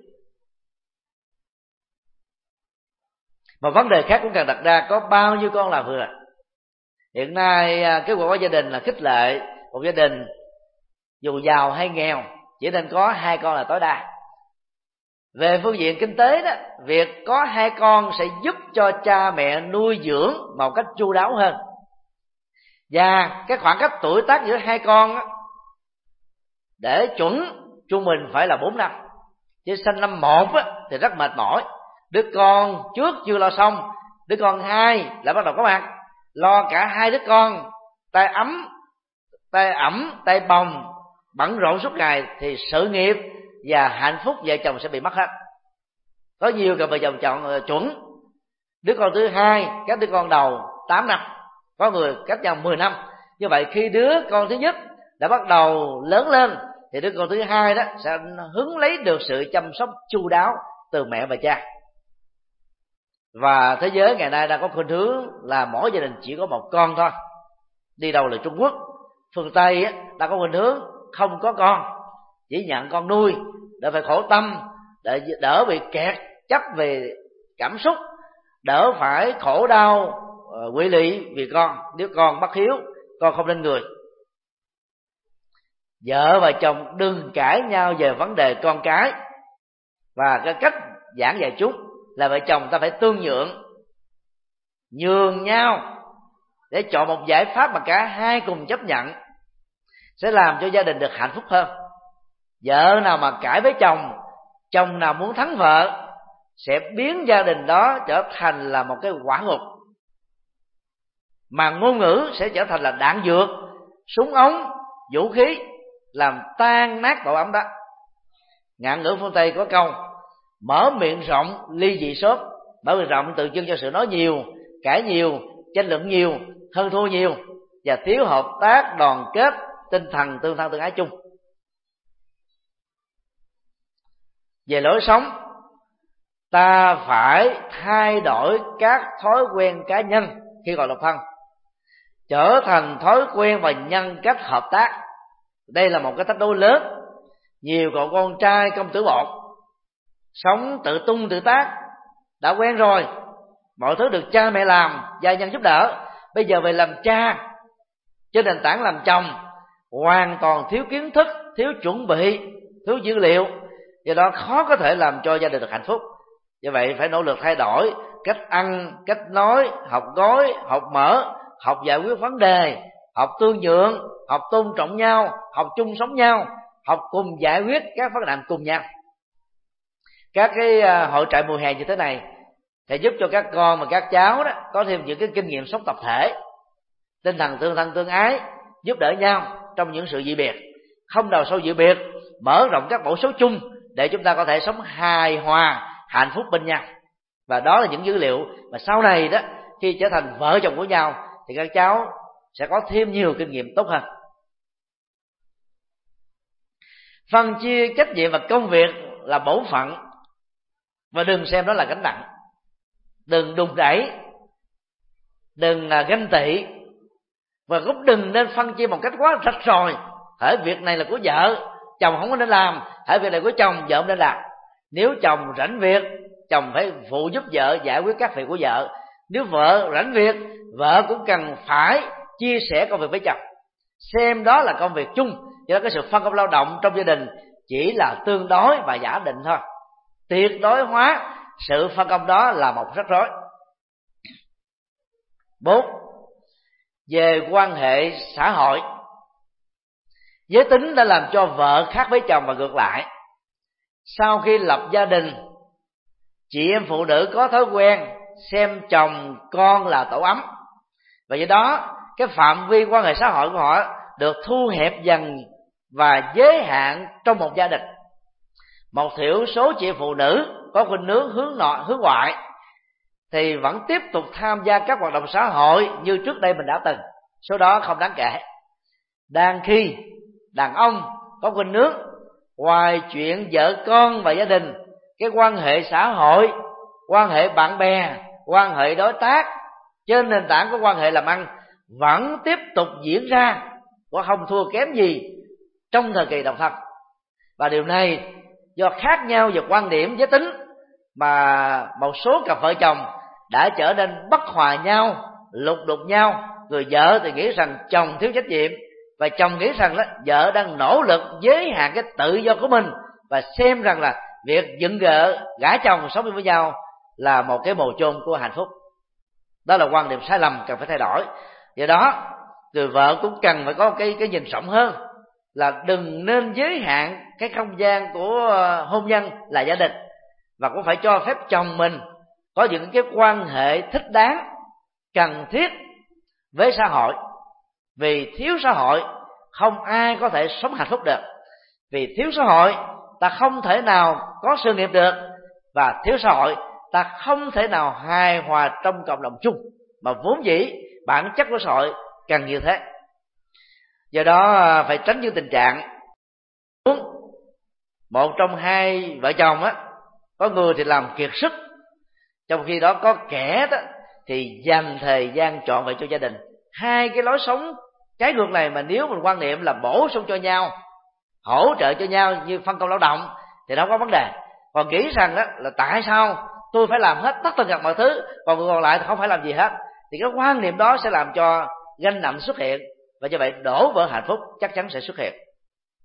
Một vấn đề khác cũng cần đặt ra: có bao nhiêu con là vừa? Hiện nay cái cuộc của gia đình là khích lệ một gia đình dù giàu hay nghèo chỉ nên có hai con là tối đa. Về phương diện kinh tế đó, việc có hai con sẽ giúp cho cha mẹ nuôi dưỡng một cách chu đáo hơn. Và cái khoảng cách tuổi tác giữa hai con đó, để chuẩn trung bình phải là bốn năm. Chứ sinh năm một á, thì rất mệt mỏi. Đứa con trước chưa lo xong, đứa con hai lại bắt đầu có mặt, lo cả hai đứa con, tay ấm, tay ẩm, tay bồng, bận rộn suốt ngày, thì sự nghiệp và hạnh phúc vợ chồng sẽ bị mất hết. Có nhiều cặp vợ chồng chọn chuẩn đứa con thứ hai cách đứa con đầu tám năm, có người cách nhau mười năm. Như vậy khi đứa con thứ nhất đã bắt đầu lớn lên thì đứa con thứ hai đó sẽ hứng lấy được sự chăm sóc chu đáo từ mẹ và cha. Và thế giới ngày nay đang có khuynh hướng là mỗi gia đình chỉ có một con thôi. Đi đâu là Trung Quốc, phương Tây đang có khuynh hướng không có con, chỉ nhận con nuôi, để phải khổ tâm, để đỡ bị kẹt chấp về cảm xúc, đỡ phải khổ đau quỵ lụy vì con. Nếu con bất hiếu, con không nên người. vợ và chồng đừng cãi nhau về vấn đề con cái, và cái cách giảng dạy chúng là vợ chồng ta phải tương nhượng, nhường nhau để chọn một giải pháp mà cả hai cùng chấp nhận, sẽ làm cho gia đình được hạnh phúc hơn. Vợ nào mà cãi với chồng, chồng nào muốn thắng vợ, sẽ biến gia đình đó trở thành là một cái quả ngục, mà ngôn ngữ sẽ trở thành là đạn dược, súng ống, vũ khí làm tan nát tổ ấm đó. Ngạn ngữ phương Tây có câu mở miệng rộng ly dị xốp. Mở miệng rộng tượng trưng cho sự nói nhiều, cãi nhiều, tranh luận nhiều, hơn thua nhiều, và thiếu hợp tác, đoàn kết, tinh thần tương thân tương ái chung. Về lối sống, ta phải thay đổi các thói quen cá nhân khi còn độc thân, trở thành thói quen và nhân cách hợp tác. Đây là một cái thách đố lớn. Nhiều cậu con trai công tử bột sống tự tung tự tác, đã quen rồi, mọi thứ được cha mẹ làm, gia nhân giúp đỡ. Bây giờ về làm cha, trên nền tảng làm chồng, hoàn toàn thiếu kiến thức, thiếu chuẩn bị, thiếu dữ liệu, do đó khó có thể làm cho gia đình được hạnh phúc. Do vậy phải nỗ lực thay đổi cách ăn, cách nói, học gói, học mở, học giải quyết vấn đề, học tương nhượng, học tôn trọng nhau, học chung sống nhau, học cùng giải quyết các vấn nạn cùng nhau. Các cái hội trại mùa hè như thế này sẽ giúp cho các con và các cháu đó có thêm những cái kinh nghiệm sống tập thể, tinh thần tương thân tương ái, giúp đỡ nhau trong những sự dị biệt, không đào sâu dị biệt, mở rộng các mẫu số chung để chúng ta có thể sống hài hòa, hạnh phúc bên nhau. Và đó là những dữ liệu mà sau này đó, khi trở thành vợ chồng của nhau thì các cháu sẽ có thêm nhiều kinh nghiệm tốt hơn. Phân chia trách nhiệm và công việc là bổn phận, và đừng xem đó là gánh nặng. Đừng đùn đẩy, đừng ganh tị, và cũng đừng nên phân chia một cách quá rạch ròi. Hễ việc này là của vợ, chồng không có nên làm. Hễ việc này của chồng, vợ không nên làm. Nếu chồng rảnh việc, chồng phải phụ giúp vợ giải quyết các việc của vợ. Nếu vợ rảnh việc, vợ cũng cần phải chia sẻ công việc với chồng, xem đó là công việc chung. Do đó cái sự phân công lao động trong gia đình chỉ là tương đối và giả định thôi. Tuyệt đối hóa sự phân công đó là một rắc rối. Bốn, về quan hệ xã hội, giới tính đã làm cho vợ khác với chồng và ngược lại. Sau khi lập gia đình, chị em phụ nữ có thói quen xem chồng con là tổ ấm, và do đó cái phạm vi quan hệ xã hội của họ được thu hẹp dần và giới hạn trong một gia đình. Một thiểu số chị em phụ nữ có khuynh hướng hướng nội, hướng ngoại thì vẫn tiếp tục tham gia các hoạt động xã hội như trước đây mình đã từng. Số đó không đáng kể. Đang khi đàn ông có khuynh hướng ngoài chuyện vợ con và gia đình, cái quan hệ xã hội, quan hệ bạn bè, quan hệ đối tác trên nền tảng của quan hệ làm ăn vẫn tiếp tục diễn ra, và không thua kém gì trong thời kỳ độc thân. Và điều này do khác nhau về quan điểm giới tính mà một số cặp vợ chồng đã trở nên bất hòa nhau, lục đục nhau. Người vợ thì nghĩ rằng chồng thiếu trách nhiệm, và chồng nghĩ rằng đó, vợ đang nỗ lực giới hạn cái tự do của mình, và xem rằng là việc dựng vợ gả chồng sống với nhau là một cái mồ chôn của hạnh phúc. Đó là quan điểm sai lầm cần phải thay đổi. Do đó người vợ cũng cần phải có cái cái nhìn rộng hơn, là đừng nên giới hạn cái không gian của hôn nhân là gia đình, và cũng phải cho phép chồng mình có những cái quan hệ thích đáng, cần thiết với xã hội. Vì thiếu xã hội không ai có thể sống hạnh phúc được. Vì thiếu xã hội ta không thể nào có sự nghiệp được, và thiếu xã hội ta không thể nào hài hòa trong cộng đồng chung, mà vốn dĩ bản chất của xã hội cần như thế. Do đó phải tránh những tình trạng một trong hai vợ chồng á, có người thì làm kiệt sức, trong khi đó có kẻ đó thì dành thời gian trọn vẹn cho gia đình. Hai cái lối sống trái ngược này mà nếu mình quan niệm là bổ sung cho nhau, hỗ trợ cho nhau như phân công lao động thì đâu có vấn đề. Còn nghĩ rằng đó là tại sao tôi phải làm hết tất cả mọi thứ, còn người còn lại thì không phải làm gì hết, thì cái quan niệm đó sẽ làm cho gánh nặng xuất hiện, và như vậy đổ vỡ hạnh phúc chắc chắn sẽ xuất hiện.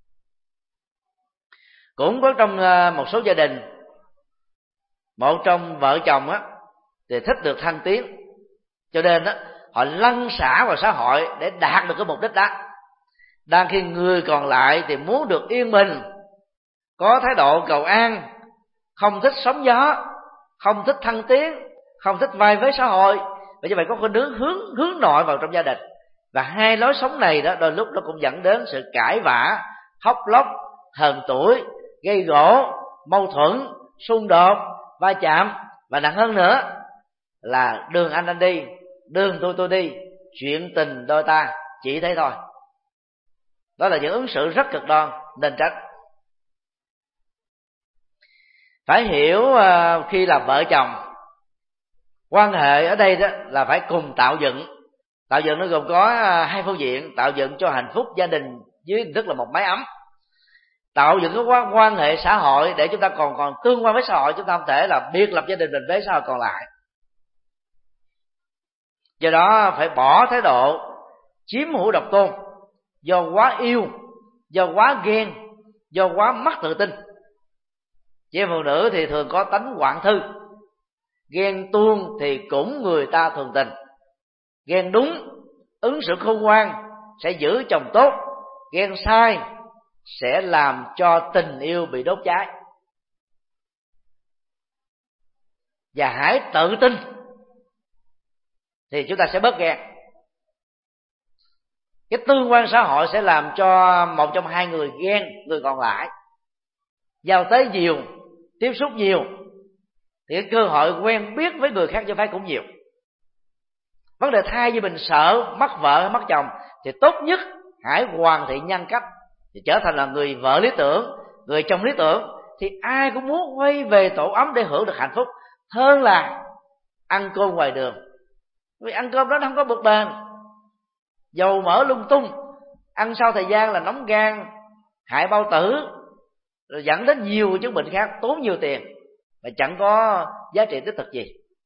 Cũng có trong một số gia đình, một trong vợ chồng á thì thích được thăng tiến, cho nên á họ lăn xả vào xã hội để đạt được cái mục đích đó. Đang khi người còn lại thì muốn được yên bình, có thái độ cầu an, không thích sóng gió, không thích thăng tiến, không thích vai vế xã hội, và như vậy có cái hướng hướng hướng nội vào trong gia đình. Và hai lối sống này đó đôi lúc nó cũng dẫn đến sự cãi vã, hóc lóc, hờn tuổi, gây gổ, mâu thuẫn, xung đột, va chạm, và nặng hơn nữa là đường anh anh đi, đường tôi tôi đi, chuyện tình đôi ta chỉ thế thôi. Đó là những ứng xử rất cực đoan nên tránh. Phải hiểu khi là vợ chồng, quan hệ ở đây đó là phải cùng tạo dựng. Tạo dựng nó gồm có hai phương diện: tạo dựng cho hạnh phúc gia đình dưới hình thức là một mái ấm, tạo dựng cái quan, quan hệ xã hội để chúng ta còn còn tương quan với xã hội. Chúng ta không thể là biệt lập gia đình mình với xã hội còn lại. Do đó phải bỏ thái độ chiếm hữu độc tôn, do quá yêu, do quá ghen, do quá mất tự tin. Chị em phụ nữ thì thường có tánh hoạn thư, ghen tuông thì cũng người ta thường tình. Ghen đúng, ứng xử khôn ngoan sẽ giữ chồng tốt, ghen sai sẽ làm cho tình yêu bị đốt cháy. Và hãy tự tin thì chúng ta sẽ bớt ghen. Cái tương quan xã hội sẽ làm cho một trong hai người ghen người còn lại. Giao tế nhiều, tiếp xúc nhiều thì cái cơ hội quen biết với người khác chứ phải cũng nhiều. Vấn đề thay vì mình sợ mất vợ hay mất chồng thì tốt nhất hãy hoàn thiện nhân cách, thì trở thành là người vợ lý tưởng, người chồng lý tưởng, thì ai cũng muốn quay về tổ ấm để hưởng được hạnh phúc hơn là ăn cơm ngoài đường. Vì ăn cơm đó nó không có bực bền, dầu mỡ lung tung, ăn sau thời gian là nóng gan, hại bao tử, rồi dẫn đến nhiều chứng bệnh khác, tốn nhiều tiền và chẳng có giá trị tích thực gì.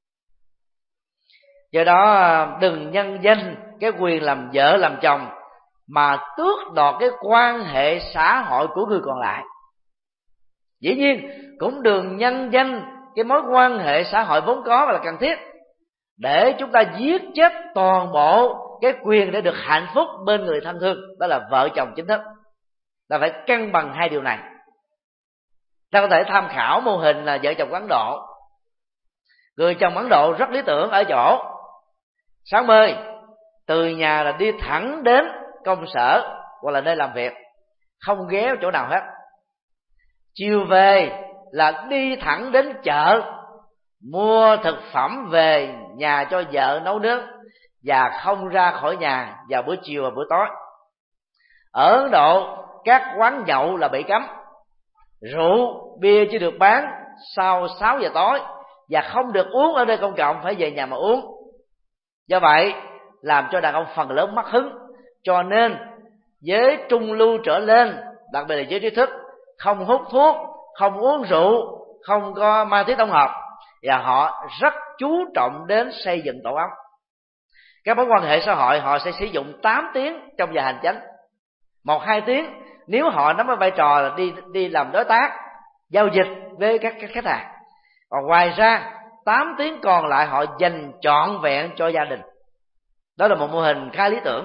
Do đó đừng nhân danh cái quyền làm vợ làm chồng mà tước đoạt cái quan hệ xã hội của người còn lại. Dĩ nhiên cũng đừng nhân danh cái mối quan hệ xã hội vốn có và là cần thiết để chúng ta giết chết toàn bộ cái quyền để được hạnh phúc bên người thân thương, đó là vợ chồng chính thức. Ta phải cân bằng hai điều này. Ta có thể tham khảo mô hình là vợ chồng Ấn Độ. Người chồng Ấn Độ rất lý tưởng ở chỗ sáng mơi từ nhà là đi thẳng đến công sở hoặc là nơi làm việc, không ghé chỗ nào hết. Chiều về là đi thẳng đến chợ mua thực phẩm về nhà cho vợ nấu nướng và không ra khỏi nhà vào buổi chiều và buổi tối. Ở Ấn Độ các quán nhậu là bị cấm, rượu bia chỉ được bán sau sáu giờ tối và không được uống ở nơi công cộng, phải về nhà mà uống. Do vậy làm cho đàn ông phần lớn mất hứng. Cho nên giới trung lưu trở lên, đặc biệt là giới trí thức, không hút thuốc, không uống rượu, không có ma túy tổng hợp, và họ rất chú trọng đến xây dựng tổ ấm. Các mối quan hệ xã hội họ sẽ sử dụng tám tiếng trong giờ hành chánh, một hai tiếng nếu họ nắm ở vai trò là đi đi làm đối tác, giao dịch với các, các khách hàng. Còn ngoài ra tám tiếng còn lại họ dành trọn vẹn cho gia đình. Đó là một mô hình khá lý tưởng.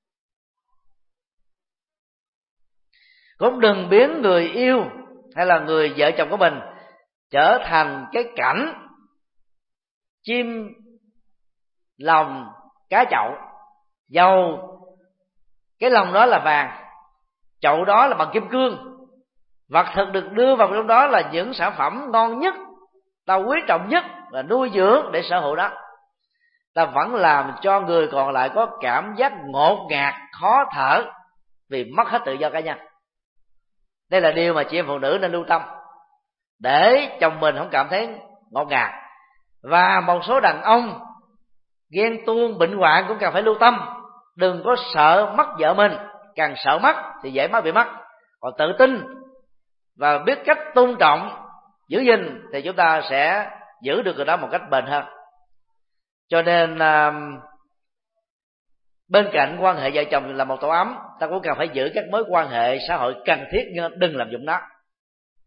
Cũng đừng biến người yêu hay là người vợ chồng của mình trở thành cái cảnh chim lòng cá chậu. Dầu cái lòng đó là vàng, chậu đó là bằng kim cương, vật thực được đưa vào trong đó là những sản phẩm ngon nhất, ta quý trọng nhất là nuôi dưỡng để sở hữu đó. Ta vẫn làm cho người còn lại có cảm giác ngột ngạt, khó thở vì mất hết tự do cá nhân. Đây là điều mà chị em phụ nữ nên lưu tâm để chồng mình không cảm thấy ngột ngạt. Và một số đàn ông ghen tuông bệnh hoạn cũng cần phải lưu tâm. Đừng có sợ mất vợ mình, càng sợ mất thì dễ mất bị mất. Còn tự tin và biết cách tôn trọng, giữ gìn thì chúng ta sẽ giữ được người đó một cách bền hơn. Cho nên bên cạnh quan hệ vợ chồng là một tổ ấm, ta cũng cần phải giữ các mối quan hệ xã hội cần thiết, nhưng đừng làm dụng nó.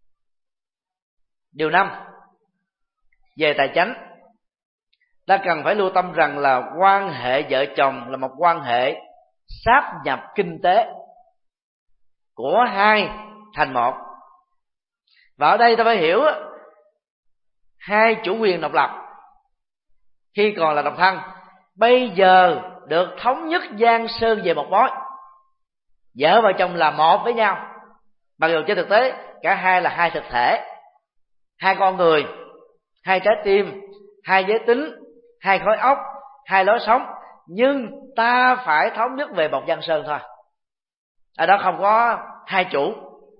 Điều năm, về tài chánh, ta cần phải lưu tâm rằng là quan hệ vợ chồng là một quan hệ sáp nhập kinh tế của hai thành một. Và ở đây ta phải hiểu hai chủ quyền độc lập khi còn là độc thân bây giờ được thống nhất giang sơn về một mối. Vợ và chồng là một với nhau, mặc dù trên thực tế cả hai là hai thực thể, hai con người, hai trái tim, hai giới tính, hai khối óc, hai lối sống, nhưng ta phải thống nhất về một giang sơn thôi. Ở đó không có hai chủ.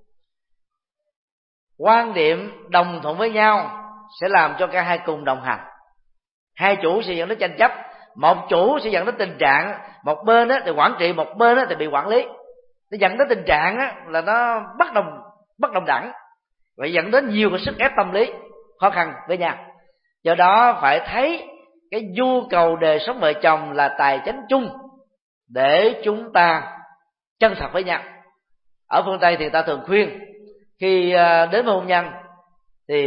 Quan điểm đồng thuận với nhau sẽ làm cho cả hai cùng đồng hành. Hai chủ sẽ dẫn đến tranh chấp, một chủ sẽ dẫn đến tình trạng một bên thì quản trị, một bên thì bị quản lý. Nó dẫn đến tình trạng là nó bất đồng bất đồng đẳng, và dẫn đến nhiều cái sức ép tâm lý khó khăn với nhau. Do đó phải thấy cái nhu cầu đời sống vợ chồng là tài chánh chung để chúng ta chân thật với nhau. Ở phương Tây thì ta thường khuyên khi đến với hôn nhân thì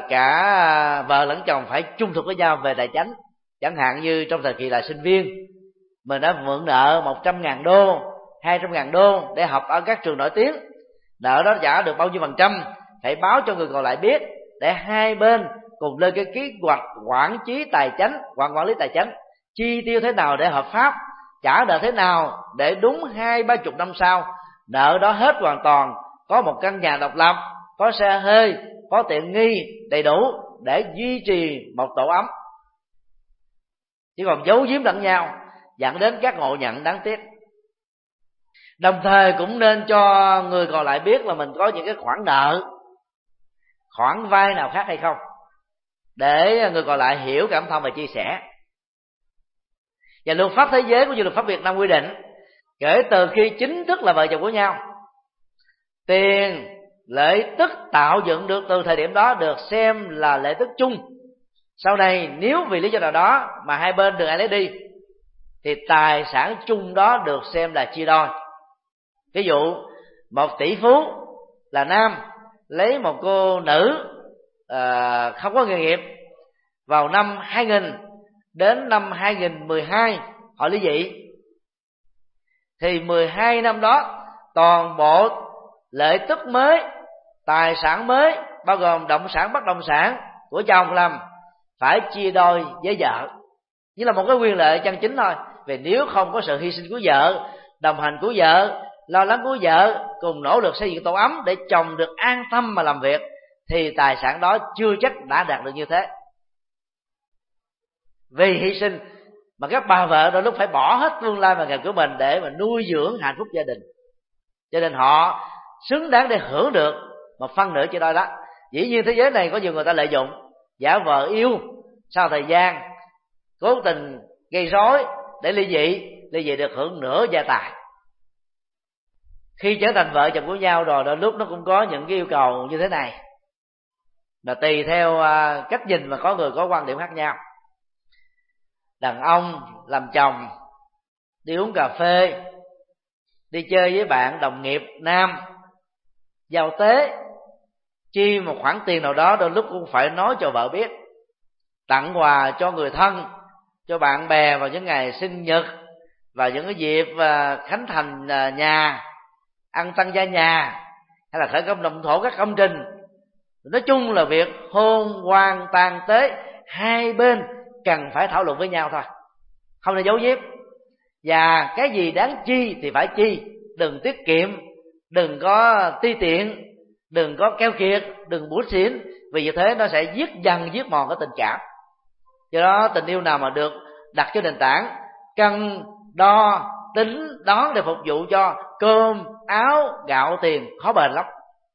cả vợ lẫn chồng phải chung thực với nhau về tài chánh. Chẳng hạn như trong thời kỳ là sinh viên, mình đã mượn nợ một trăm ngàn đô, hai trăm ngàn đô để học ở các trường nổi tiếng. Nợ đó trả được bao nhiêu phần trăm phải báo cho người còn lại biết, để hai bên cùng lên cái kế hoạch quản trí tài chánh, quản quản lý tài chánh, chi tiêu thế nào để hợp pháp, trả nợ thế nào để đúng hai ba chục năm sau nợ đó hết hoàn toàn, có một căn nhà độc lập, có xe hơi, có tiện nghi đầy đủ để duy trì một tổ ấm. Chứ còn giấu giếm lẫn nhau dẫn đến các ngộ nhận đáng tiếc. Đồng thời cũng nên cho người còn lại biết là mình có những cái khoản nợ, khoản vay nào khác hay không, để người còn lại hiểu, cảm thông và chia sẻ. Và luật pháp thế giới cũng như luật pháp Việt Nam quy định, kể từ khi chính thức là vợ chồng của nhau, tiền lợi tức tạo dựng được từ thời điểm đó được xem là lợi tức chung. Sau này nếu vì lý do nào đó mà hai bên đừng ai lấy đi, thì tài sản chung đó được xem là chia đôi. Ví dụ một tỷ phú là nam lấy một cô nữ à, không có nghề nghiệp, vào năm hai nghìn đến năm hai nghìn mười hai họ ly dị, thì mười hai năm đó toàn bộ lợi tức mới, tài sản mới bao gồm động sản, bất động sản của chồng làm phải chia đôi với vợ, như là một cái quyền lợi chân chính thôi. Vì nếu không có sự hy sinh của vợ, đồng hành của vợ, lo lắng của vợ, cùng nỗ lực xây dựng tổ ấm để chồng được an tâm mà làm việc, thì tài sản đó chưa chắc đã đạt được như thế. Vì hy sinh mà các bà vợ đôi lúc phải bỏ hết tương lai và nghề của mình để mà nuôi dưỡng hạnh phúc gia đình, cho nên họ xứng đáng để hưởng được một phân nửa chia đôi đó. Dĩ nhiên thế giới này có nhiều người ta lợi dụng, giả vờ yêu, sau thời gian cố tình gây rối để ly dị, ly dị được hưởng nửa gia tài. Khi trở thành vợ chồng của nhau rồi, đôi lúc nó cũng có những cái yêu cầu như thế này, là tùy theo cách nhìn mà có người có quan điểm khác nhau. Đàn ông làm chồng đi uống cà phê, đi chơi với bạn đồng nghiệp nam, giao tế, chi một khoản tiền nào đó, đôi lúc cũng phải nói cho vợ biết. Tặng quà cho người thân, cho bạn bè vào những ngày sinh nhật, và những cái dịp khánh thành nhà, ăn tăng gia nhà, hay là khởi công động thổ các công trình. Nói chung là việc hôn quan tang tế hai bên cần phải thảo luận với nhau thôi, không nên giấu giếm. Và cái gì đáng chi thì phải chi, đừng tiết kiệm, đừng có ti tiện, đừng có keo kiệt, đừng bủn xỉn, vì như thế nó sẽ giết dần giết mòn cái tình cảm. Do đó tình yêu nào mà được đặt trên nền tảng cân đo tính đón để phục vụ cho cơm áo gạo tiền khó bền lắm.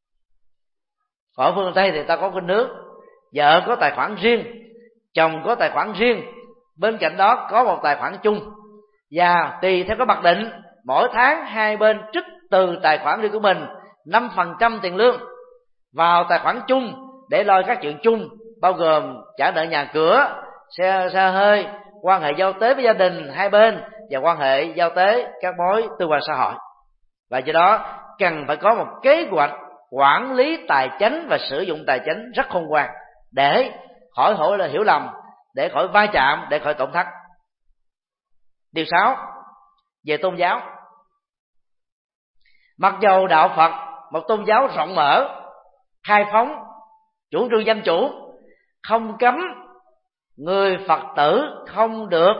Ở phương Tây thì ta có cái nước, vợ có tài khoản riêng, chồng có tài khoản riêng, bên cạnh đó có một tài khoản chung, và tùy theo cái mặc định mỗi tháng hai bên trích từ tài khoản riêng của mình năm phần trăm tiền lương vào tài khoản chung để lo các chuyện chung, bao gồm trả nợ nhà cửa, xe xe hơi, quan hệ giao tế với gia đình hai bên, và quan hệ giao tế các mối tương quan xã hội. Và do đó cần phải có một kế hoạch quản lý tài chánh và sử dụng tài chánh rất khôn ngoan, để khỏi hỏi là hiểu lầm, để khỏi va chạm, để khỏi tổn thất. Điều sáu, về tôn giáo. Mặc dầu đạo Phật một tôn giáo rộng mở, khai phóng, chủ trương dân chủ, không cấm người Phật tử không được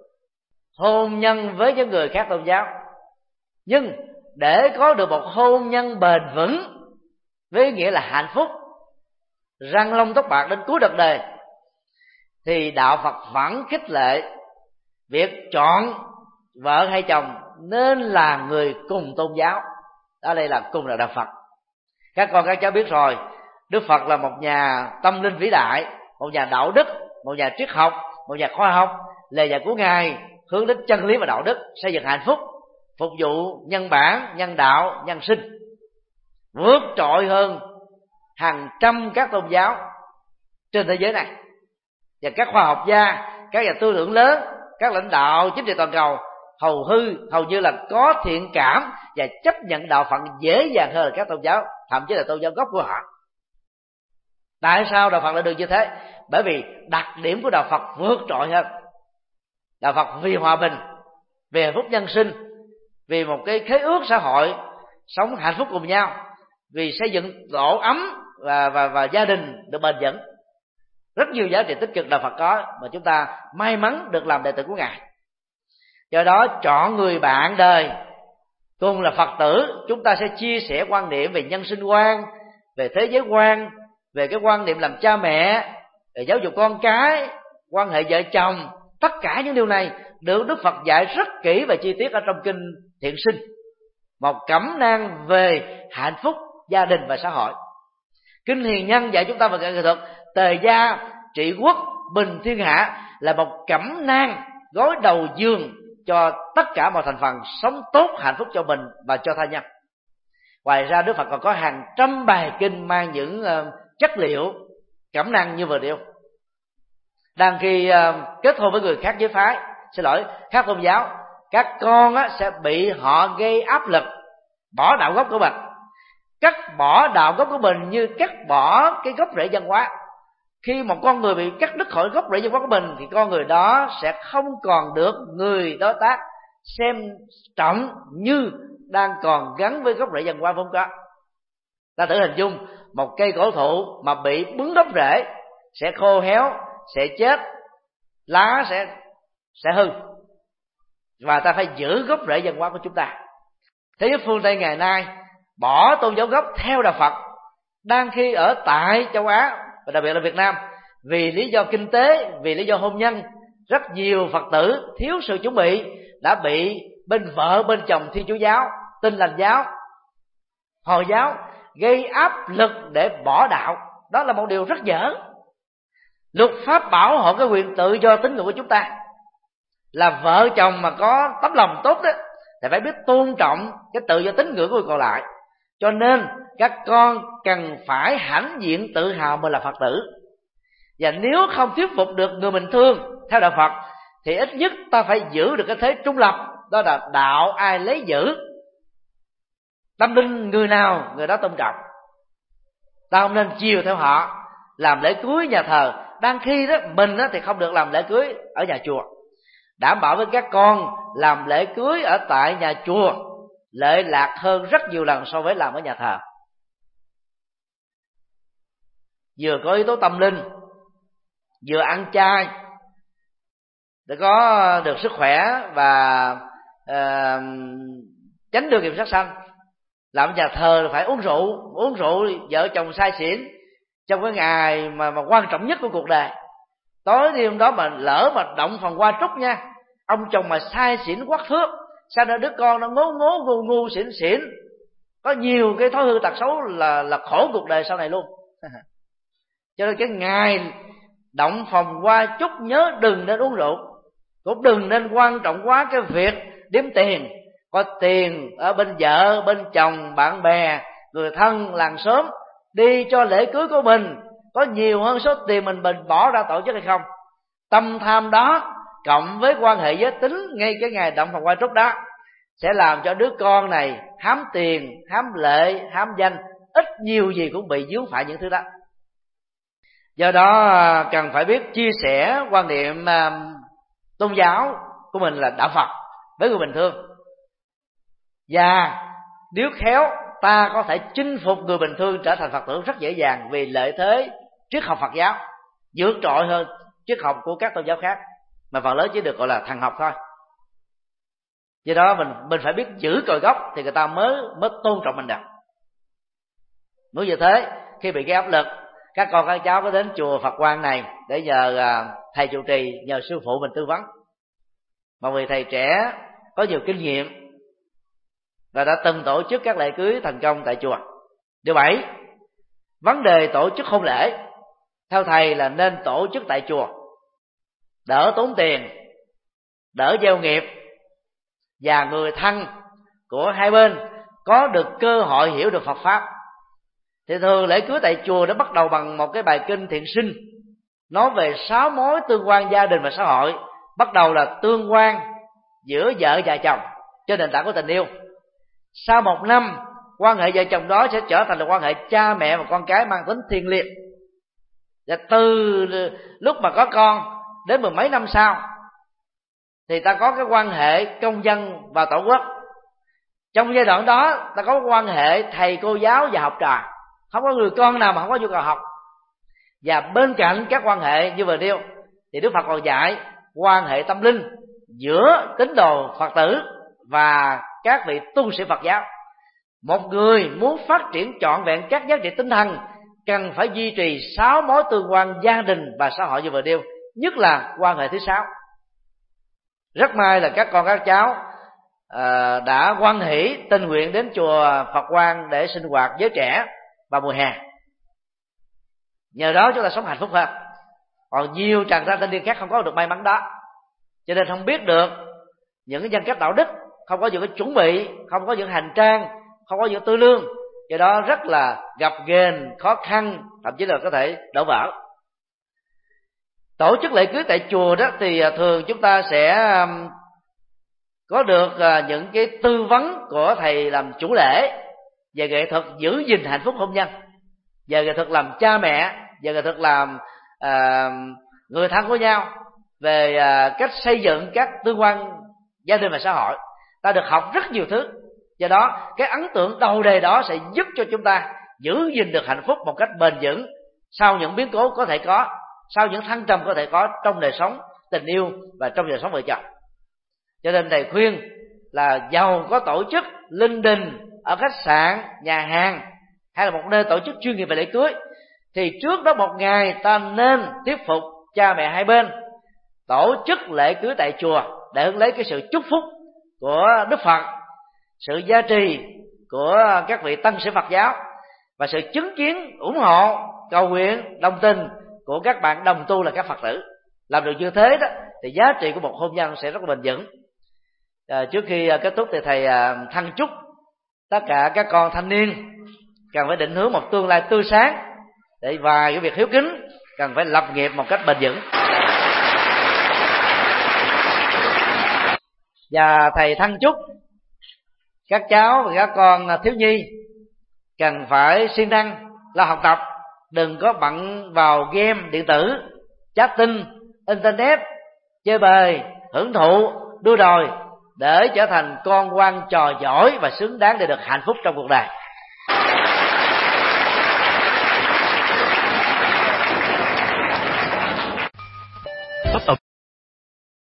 hôn nhân với những người khác tôn giáo, nhưng để có được một hôn nhân bền vững với nghĩa là hạnh phúc, răng long tóc bạc đến cuối đời đời, thì đạo Phật vẫn khích lệ việc chọn vợ hay chồng nên là người cùng tôn giáo. Đó đây là cùng là đạo Phật. Các con các cháu biết rồi, Đức Phật là một nhà tâm linh vĩ đại, một nhà đạo đức, một nhà triết học, một nhà khoa học. Lời dạy của Ngài hướng đến chân lý và đạo đức, xây dựng hạnh phúc, phục vụ nhân bản, nhân đạo, nhân sinh, vượt trội hơn hàng trăm các tôn giáo trên thế giới này. Và các khoa học gia, các nhà tư tưởng lớn, các lãnh đạo chính trị toàn cầu hầu hư hầu như là có thiện cảm và chấp nhận đạo Phật dễ dàng hơn là các tôn giáo, thậm chí là tôn giáo gốc của họ. Tại sao đạo Phật lại được như thế? Bởi vì đặc điểm của đạo Phật vượt trội hơn. Đạo Phật vì hòa bình, vì hạnh phúc nhân sinh, vì một cái khế ước xã hội sống hạnh phúc cùng nhau, vì xây dựng tổ ấm và, và, và gia đình được bền vững. Rất nhiều giá trị tích cực đạo Phật có, mà chúng ta may mắn được làm đệ tử của Ngài. Do đó chọn người bạn đời cùng là Phật tử, chúng ta sẽ chia sẻ quan điểm về nhân sinh quan, về thế giới quan, về cái quan niệm làm cha mẹ, về giáo dục con cái, quan hệ vợ chồng. Tất cả những điều này được Đức Phật dạy rất kỹ và chi tiết ở trong kinh Thiện Sinh, một cẩm nang về hạnh phúc gia đình và xã hội. Kinh Hiền Nhân dạy chúng ta về nghệ thuật tề gia trị quốc bình thiên hạ, là một cẩm nang gối đầu giường cho tất cả mọi thành phần sống tốt hạnh phúc cho mình và cho tha nhân. Ngoài ra Đức Phật còn có hàng trăm bài kinh mang những uh, chất liệu cẩm nang như vừa nêu. Đang khi uh, kết hôn với người khác giới phái, xin lỗi, khác tôn giáo, các con á, sẽ bị họ gây áp lực bỏ đạo gốc của mình. Cắt bỏ đạo gốc của mình như cắt bỏ cái gốc rễ văn hóa. Khi một con người bị cắt đứt khỏi gốc rễ văn hóa của mình, thì con người đó sẽ không còn được người đối tác xem trọng như đang còn gắn với gốc rễ văn hóa vốn có. Ta thử hình dung một cây cổ thụ mà bị bứng gốc rễ sẽ khô héo, sẽ chết, lá sẽ sẽ hư, và ta phải giữ gốc rễ văn hóa của chúng ta. Thế giới phương Tây ngày nay bỏ tôn giáo gốc theo đạo Phật, đang khi ở tại châu Á và đặc biệt là Việt Nam, vì lý do kinh tế, vì lý do hôn nhân, rất nhiều Phật tử thiếu sự chuẩn bị đã bị bên vợ bên chồng Thiên Chúa giáo, Tin Lành giáo, Hồi giáo gây áp lực để bỏ đạo. Đó là một điều rất dở. Luật pháp bảo hộ cái quyền tự do tín ngưỡng của chúng ta. Là vợ chồng mà có tấm lòng tốt đó thì phải biết tôn trọng cái tự do tín ngưỡng của người còn lại. Cho nên các con cần phải hãnh diện tự hào mình là Phật tử. Và nếu không thuyết phục được người mình thương theo đạo Phật, thì ít nhất ta phải giữ được cái thế trung lập. Đó là đạo ai lấy giữ, tâm linh người nào người đó tôn trọng. Ta không nên chiều theo họ, làm lễ cưới nhà thờ. Đang khi đó mình đó thì không được làm lễ cưới ở nhà chùa. Đảm bảo với các con làm lễ cưới ở tại nhà chùa lệ lạc hơn rất nhiều lần so với làm ở nhà thờ. Vừa có yếu tố tâm linh, vừa ăn chay để có được sức khỏe và uh, tránh được kiểm soát sanh. Làm nhà thờ là phải uống rượu, uống rượu vợ chồng say xỉn trong cái ngày mà, mà quan trọng nhất của cuộc đời. Tối đêm đó mà lỡ mà động phòng hoa trúc nha, ông chồng mà say xỉn quắc thước, sao ra đứa con nó ngố ngố ngu ngu xỉn xỉn, có nhiều cái thói hư tật xấu là là khổ cuộc đời sau này luôn. Cho nên cái ngày động phòng hoa trúc nhớ đừng nên uống rượu, cũng đừng nên quan trọng quá cái việc đếm tiền. Có tiền ở bên vợ, bên chồng, bạn bè, người thân, làng xóm đi cho lễ cưới của mình có nhiều hơn số tiền mình mình bỏ ra tổ chức hay không. Tâm tham đó cộng với quan hệ giới tính ngay cái ngày động phòng hoa trúc đó sẽ làm cho đứa con này hám tiền, hám lệ, hám danh, ít nhiều gì cũng bị vướng phải những thứ đó. Do đó cần phải biết chia sẻ quan niệm uh, tôn giáo của mình là đạo Phật với người bình thường, và nếu khéo ta có thể chinh phục người bình thường trở thành Phật tử rất dễ dàng, vì lợi thế triết học Phật giáo vượt trội hơn triết học của các tôn giáo khác, mà phần lớn chỉ được gọi là thần học thôi. Do đó mình mình phải biết giữ cội gốc thì người ta mới mới tôn trọng mình được. Nếu như thế, khi bị cái áp lực, các con các cháu có đến chùa Phật Quang này để nhờ thầy trụ trì, nhờ sư phụ mình tư vấn. Mà vì thầy trẻ có nhiều kinh nghiệm và đã từng tổ chức các lễ cưới thành công tại chùa. Điều bảy, vấn đề tổ chức hôn lễ theo thầy là nên tổ chức tại chùa, đỡ tốn tiền, đỡ gieo nghiệp, và người thân của hai bên có được cơ hội hiểu được Phật pháp. Thì thường lễ cưới tại chùa nó bắt đầu bằng một cái bài kinh thiện sinh, nói về sáu mối tương quan gia đình và xã hội. Bắt đầu là tương quan giữa vợ và chồng trên nền tảng của tình yêu. Sau một năm, quan hệ vợ chồng đó sẽ trở thành là quan hệ cha mẹ và con cái mang tính thiêng liêng. Và từ lúc mà có con đến mười mấy năm sau thì ta có cái quan hệ công dân và tổ quốc. Trong giai đoạn đó ta có quan hệ thầy cô giáo và học trò, không có người con nào mà không có nhu cầu học. Và bên cạnh các quan hệ như vừa nêu thì Đức Phật còn dạy quan hệ tâm linh giữa tín đồ Phật tử và các vị tu sĩ Phật giáo. Một người muốn phát triển trọn vẹn các giá trị tinh thần cần phải duy trì sáu mối tương quan gia đình và xã hội như vừa nêu, nhất là quan hệ thứ sáu. Rất may là các con các cháu à, đã hoan hỷ tình nguyện đến chùa Phật Quang để sinh hoạt với trẻ vào mùa hè. Nhờ đó chúng ta sống hạnh phúc hơn. Còn nhiều chàng trai thanh niên khác không có được may mắn đó, cho nên không biết được những cái nhân cách đạo đức, không có những cái chuẩn bị, không có những hành trang, không có những tư lương, do đó rất là gặp ghềnh, khó khăn, thậm chí là có thể đổ vỡ. Tổ chức lễ cưới tại chùa đó thì thường chúng ta sẽ có được những cái tư vấn của thầy làm chủ lễ về nghệ thuật giữ gìn hạnh phúc hôn nhân, về nghệ thuật làm cha mẹ, về nghệ thuật làm à, người thân của nhau, về à, cách xây dựng các tương quan gia đình và xã hội. Ta được học rất nhiều thứ. Do đó cái ấn tượng đầu đề đó sẽ giúp cho chúng ta giữ gìn được hạnh phúc một cách bền vững sau những biến cố có thể có, sau những thăng trầm có thể có trong đời sống tình yêu và trong đời sống vợ chồng. Cho nên thầy khuyên là giàu có tổ chức linh đình ở khách sạn, nhà hàng hay là một nơi tổ chức chuyên nghiệp về lễ cưới, thì trước đó một ngày ta nên thuyết phục cha mẹ hai bên tổ chức lễ cưới tại chùa để hưởng lấy cái sự chúc phúc của Đức Phật, sự gia trì của các vị tăng sĩ Phật giáo và sự chứng kiến, ủng hộ, cầu nguyện, đồng tình của các bạn đồng tu là các Phật tử. Làm được như thế đó thì giá trị của một hôn nhân sẽ rất là bền vững. À, trước khi kết thúc thì thầy thân chúc tất cả các con thanh niên cần phải định hướng một tương lai tươi sáng, để vài cái việc hiếu kính cần phải lập nghiệp một cách bền vững. Và thầy thân chúc các cháu và các con thiếu nhi cần phải siêng năng là học tập, đừng có bận vào game điện tử, chatting, internet, chơi bời, hưởng thụ, đua đòi để trở thành con quan trò giỏi và xứng đáng để được hạnh phúc trong cuộc đời.